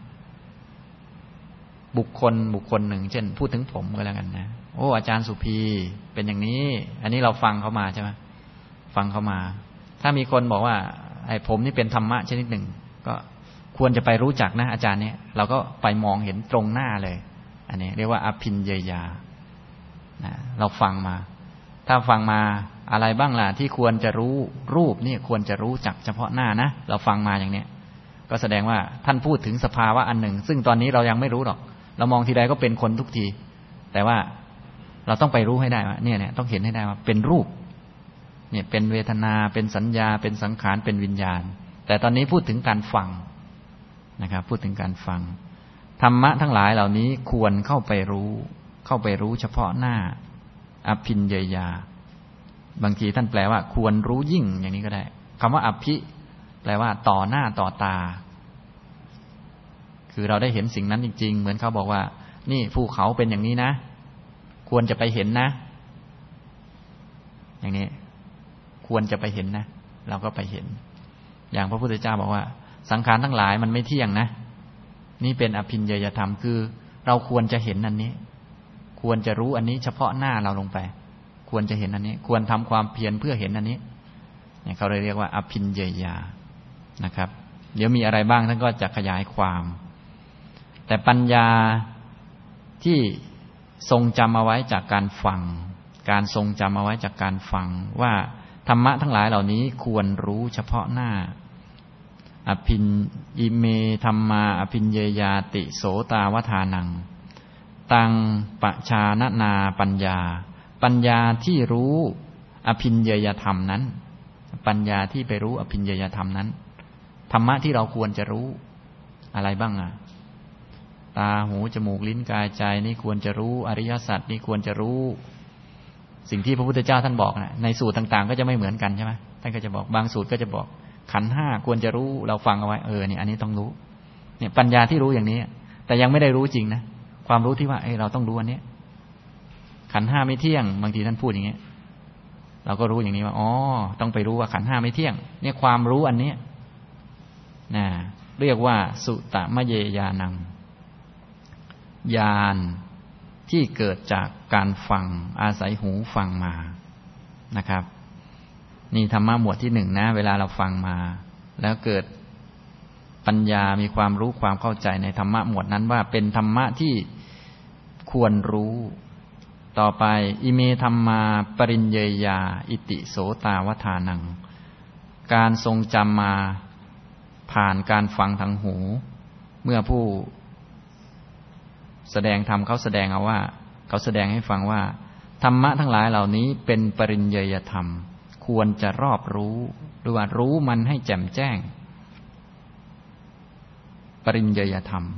บุคคลบุคคลหนึ่งเช่นพูดถึงผมก็แล้วกันนะโอ้อาจารย์สุภีเป็นอย่างนี้อันนี้เราฟังเขามาใช่ไหมฟังเขามาถ้ามีคนบอกว่าไอ้ผมนี่เป็นธรรมะชนิดหนึ่งก็ควรจะไปรู้จักนะอาจารย์เนี่ยเราก็ไปมองเห็นตรงหน้าเลยอันนี้เรียกว่าอภิญเยยานะเราฟังมาถ้าฟังมาอะไรบ้างล่ะที่ควรจะรู้รูปนี่ควรจะรู้จักเฉพาะหน้านะเราฟังมาอย่างเนี้ยก็แสดงว่าท่านพูดถึงสภาวะอันหนึ่งซึ่งตอนนี้เรายังไม่รู้หรอกเรามองทีใดก็เป็นคนทุกทีแต่ว่าเราต้องไปรู้ให้ได้ว่าเนี่ยเนี่ยต้องเห็นให้ได้ว่าเป็นรูปเนี่ยเป็นเวทนาเป็นสัญญาเป็นสังขารเป็นวิญญาณแต่ตอนนี้พูดถึงการฟังนะครับพูดถึงการฟังธรรมะทั้งหลายเหล่านี้ควรเข้าไปรู้เข้าไปรู้เฉพาะหน้าอภิญเยยาบางทีท่านแปลว่าควรรู้ยิ่งอย่างนี้ก็ได้คำว่าอภิแปลว่าต่อหน้าต่อตาคือเราได้เห็นสิ่งนั้นจริงๆเหมือนเขาบอกว่านี่ภูเขาเป็นอย่างนี้นะควรจะไปเห็นนะอย่างนี้ควรจะไปเห็นนะเราก็ไปเห็นอย่างพระพุทธเจ้าบอกว่าสังขารทั้งหลายมันไม่เที่ยงนะนี่เป็นอภิญเยยธรรมคือเราควรจะเห็นอันนี้ควรจะรู้อันนี้เฉพาะหน้าเราลงไปควรจะเห็นอันนี้ควรทำความเพียรเพื่อเห็นอันนี้เนี่ยเขาเลยเรียกว่าอภิญเยยานะครับเดี๋ยวมีอะไรบ้างท่านก็จะขยายความแต่ปัญญาที่ทรงจำเอาไว้จากการฟังการทรงจำเอาไว้จากการฟังว่าธรรมะทั้งหลายเหล่านี้ควรรู้เฉพาะหน้าอภินอิเมธัมมาอภิญเยยาติโสตาวทานังตังปชานนาปัญญาปัญญาที่รู้อภิญเยยธรรมนั้นปัญญาที่ไปรู้อภิญเยยธรรมนั้นธรรมะที่เราควรจะรู้อะไรบ้างอ่ะตาหูจมูกลิ้นกายใจนี่ควรจะรู้อริยสัจนี่ควรจะรู้สิ่งที่พระพุทธเจ้าท่านบอกนะในสูตรต่างๆก็จะไม่เหมือนกันใช่ไหมท่านก็จะบอกบางสูตรก็จะบอกขันธ์ห้าควรจะรู้เราฟังเอาไว้เออเนี่ยอันนี้ต้องรู้เนี่ยปัญญาที่รู้อย่างนี้แต่ยังไม่ได้รู้จริงนะความรู้ที่ว่าเออเราต้องรู้อันนี้ขันธ์ห้าไม่เที่ยงบางทีท่านพูดอย่างนี้เราก็รู้อย่างนี้ว่าอ๋อต้องไปรู้ว่าขันธ์ห้าไม่เที่ยงเนี่ยความรู้อันนี้นะเรียกว่าสุตตมเยยานังญาณที่เกิดจากการฟังอาศัยหูฟังมานะครับนี่ธรรมะหมวดที่หนึ่งนะเวลาเราฟังมาแล้วเกิดปัญญามีความรู้ความเข้าใจในธรรมะหมวดนั้นว่าเป็นธรรมะที่ควรรู้ต่อไปอิเมธัมมาปริญเยยาอิติโสตาวทานังการทรงจำมาผ่านการฟังทางหูเมื่อผู้แสดงธรรมเขาแสดงเอาว่าเขาแสดงให้ฟังว่าธรรมะทั้งหลายเหล่านี้เป็นปริญเยยธรรมควรจะรอบรู้หรือว่ารู้มันให้แจ่มแจ้งปริญเยยธรรม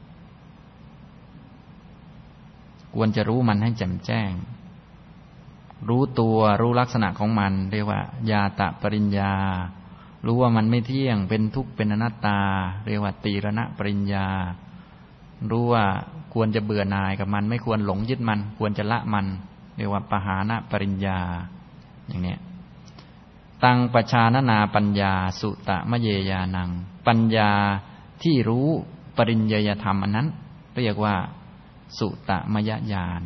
ควรจะรู้มันให้แจ่มแจ้งรู้ตัวรู้ลักษณะของมันเรียกว่าญาตะปริญญารู้ว่ามันไม่เที่ยงเป็นทุกข์เป็นอนัตตาเรียกว่าตีรณปริญญารู้ว่าควรจะเบื่อหน่ายกับมันไม่ควรหลงยึดมันควรจะละมันเรียกว่าปหานปริญญาอย่างเนี้ยตังปชานนาปัญญาสุตมะเยยานังปัญญาที่รู้ปริญญยธรรมอันนั้นเรียกว่าสุตมยญาณ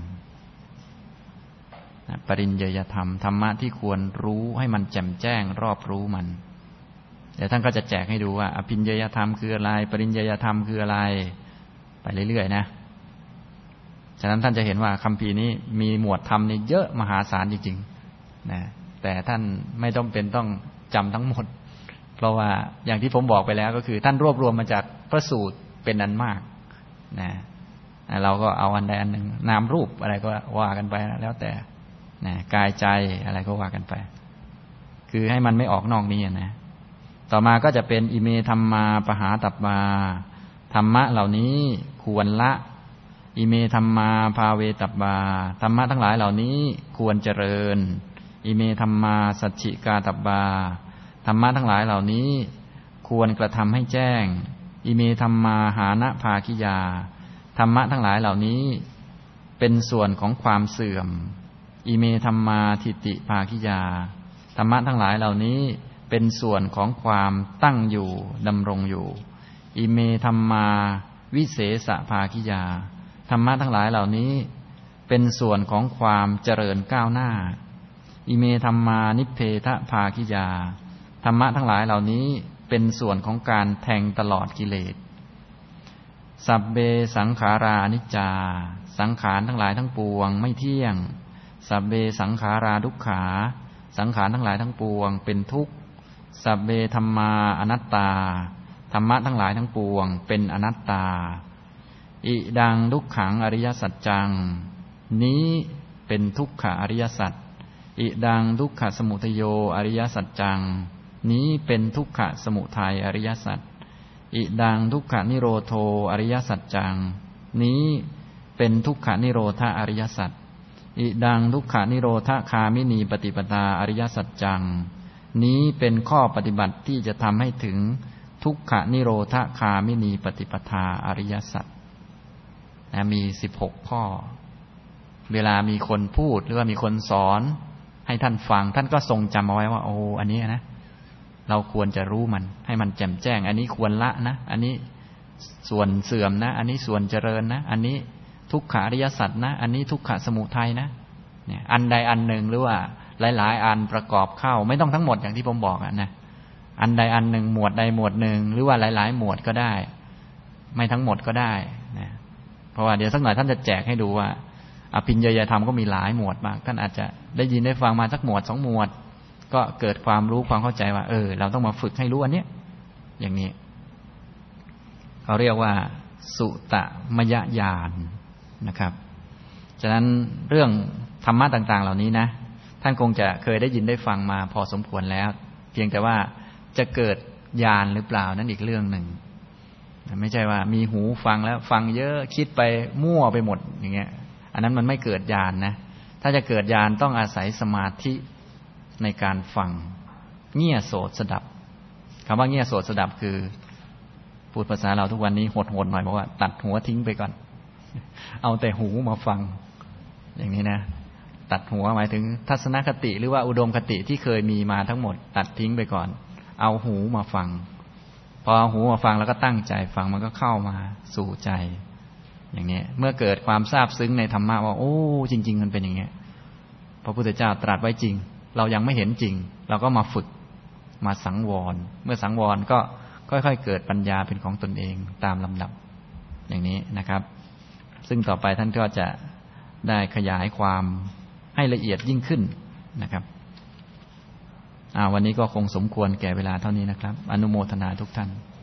ปริญญยธรรมธรรมะที่ควรรู้ให้มันแจ่มแจ้งรอบรู้มันเดี๋ยวท่านก็จะแจกให้ดูว่าอภิญญยธรรมคืออะไรปริญญยธรรมคืออะไรไปเรื่อยๆนะฉะนั้นท่านจะเห็นว่าคัมภีร์นี้มีหมวดธรรมนี่เยอะมหาศาลจริงๆนะแต่ท่านไม่ต้องเป็นต้องจำทั้งหมดเพราะว่าอย่างที่ผมบอกไปแล้วก็คือท่านรวบรวมมาจากพระสูตรเป็นอันมากนะเราก็เอาอันใดอันหนึ่งนามรูปอะไรก็ว่ากันไปแล้วแต่นะกายใจอะไรก็ว่ากันไปคือให้มันไม่ออกนอกนี้นะต่อมาก็จะเป็นอิเมธัมมาปหาตัปปาธรรมะเหล่านี้ควรละอิเมธัมมาภาเวตัปปาธรรมะทั้งหลายเหล่านี้ควรเจริญอิเมธัมมาสัจฉิกาตัปปาธรรมะทั้งหลายเหล่านี้ควรกระทำให้แจ้งอิเมธัมมาหานะภาคิยาธรรมะทั้งหลายเหล่านี้เป็นส่วนของความเสื่อมอิเมธัมมาทิฏฐิภาคิยาธรรมะทั้งหลายเหล่านี้เป็นส่วนของความตั้งอยู่ดำรงอยู่อิเมธัมมาวิเศษภาคิยาธรรมะทั้งหลายเหล่านี้เป็นส่วนของความเจริญก้าวหน้าอิเมธัมมานิพเพทภาคิยาธรรมะทั้งหลายเหล่านี้เป็นส่วนของการแทงตลอดกิเลสสัพเบสังขาราอนิจจาสังขารทั้งหลายทั้งปวงไม่เที่ยงสัพเบสังขาราทุกขาสังขารทั้งหลายทั้งปวงเป็นทุกข์สัพเบธัมมาอนัตตาธรรมะทั้งหลายทั้งปวงเป็นอนัตตาอิดังทุกขังอริยสัจจังนี้เป็นทุกขอริยสัจอิดังทุกขสมุทัยโยอริยสัจจังนี้เป็นทุกขสมุทัยอริยสัจอิดังทุกขนิโรโธอริยสัจจังนี้เป็นทุกขนิโรธอริยสัจอิดังทุกขนิโรธคามินีปฏิปทาอริยสัจจังนี้เป็นข้อปฏิบัติที่จะทำให้ถึงทุกขนิโรธคามินีปฏิปทาอริยสัจนะมีสิบหกข้อเวลามีคนพูดหรือว่ามีคนสอนให้ท่านฟังท่านก็ทรงจำเอาไว้ว่าโอ้อันนี้นะเราควรจะรู้มันให้มันแจ่มแจ้งอันนี้ควรละนะอันนี้ส่วนเสื่อมนะอันนี้ส่วนเจริญนะอันนี้ทุกขอริยสัจนะอันนี้ทุกขสมุทัยนะเนี่ยอันใดอันหนึ่งหรือว่าหลายๆอันประกอบเข้าไม่ต้องทั้งหมดอย่างที่ผมบอกอ่ะนะอันใดอันหนึ่งหมวดใดหมวดหนึ่งหรือว่าหลายๆหมวดก็ได้ไม่ทั้งหมดก็ได้นะเพราะว่าเดี๋ยวสักหน่อยท่านจะแจกให้ดูว่าอภิญญยธรรมก็มีหลายหมวดมากท่านอาจจะได้ยินได้ฟังมาสักหมวดสองหมวดก็เกิดความรู้ความเข้าใจว่าเออเราต้องมาฝึกให้รู้อันเนี้ยอย่างนี้เขาเรียกว่าสุตมยญาณนะครับฉะนั้นเรื่องธรรมะต่างๆเหล่านี้นะท่านคงจะเคยได้ยินได้ฟังมาพอสมควรแล้วเพียงแต่ว่าจะเกิดญาณหรือเปล่านั่นอีกเรื่องหนึ่งไม่ใช่ว่ามีหูฟังแล้วฟังเยอะคิดไปมั่วไปหมดอย่างเงี้ยอันนั้นมันไม่เกิดญาณนะถ้าจะเกิดญาณต้องอาศัยสมาธิในการฟังเงี่ยโสตสดับคำว่าเงี่ยโสตสดับคือพูดภาษาเราทุกวันนี้โหดๆหน่อยบอกว่าตัดหัวทิ้งไปก่อนเอาแต่หูมาฟังอย่างนี้นะตัดหัวหมายถึงทัศนคติหรือว่าอุดมคติที่เคยมีมาทั้งหมดตัดทิ้งไปก่อนเอาหูมาฟังพอเอาหูมาฟังแล้วก็ตั้งใจฟังมันก็เข้ามาสู่ใจอย่างนี้เมื่อเกิดความซาบซึ้งในธรรมะว่าโอ้จริงๆมันเป็นอย่างนี้พระพุทธเจ้าตรัสไว้จริงเรายังไม่เห็นจริงเราก็มาฝึกมาสังวรเมื่อสังวรก็ค่อยๆเกิดปัญญาเป็นของตนเองตามลำดับอย่างนี้นะครับซึ่งต่อไปท่านก็จะได้ขยายความให้ละเอียดยิ่งขึ้นนะครับอ่าวันนี้ก็คงสมควรแก่เวลาเท่านี้นะครับอนุโมทนาทุกท่าน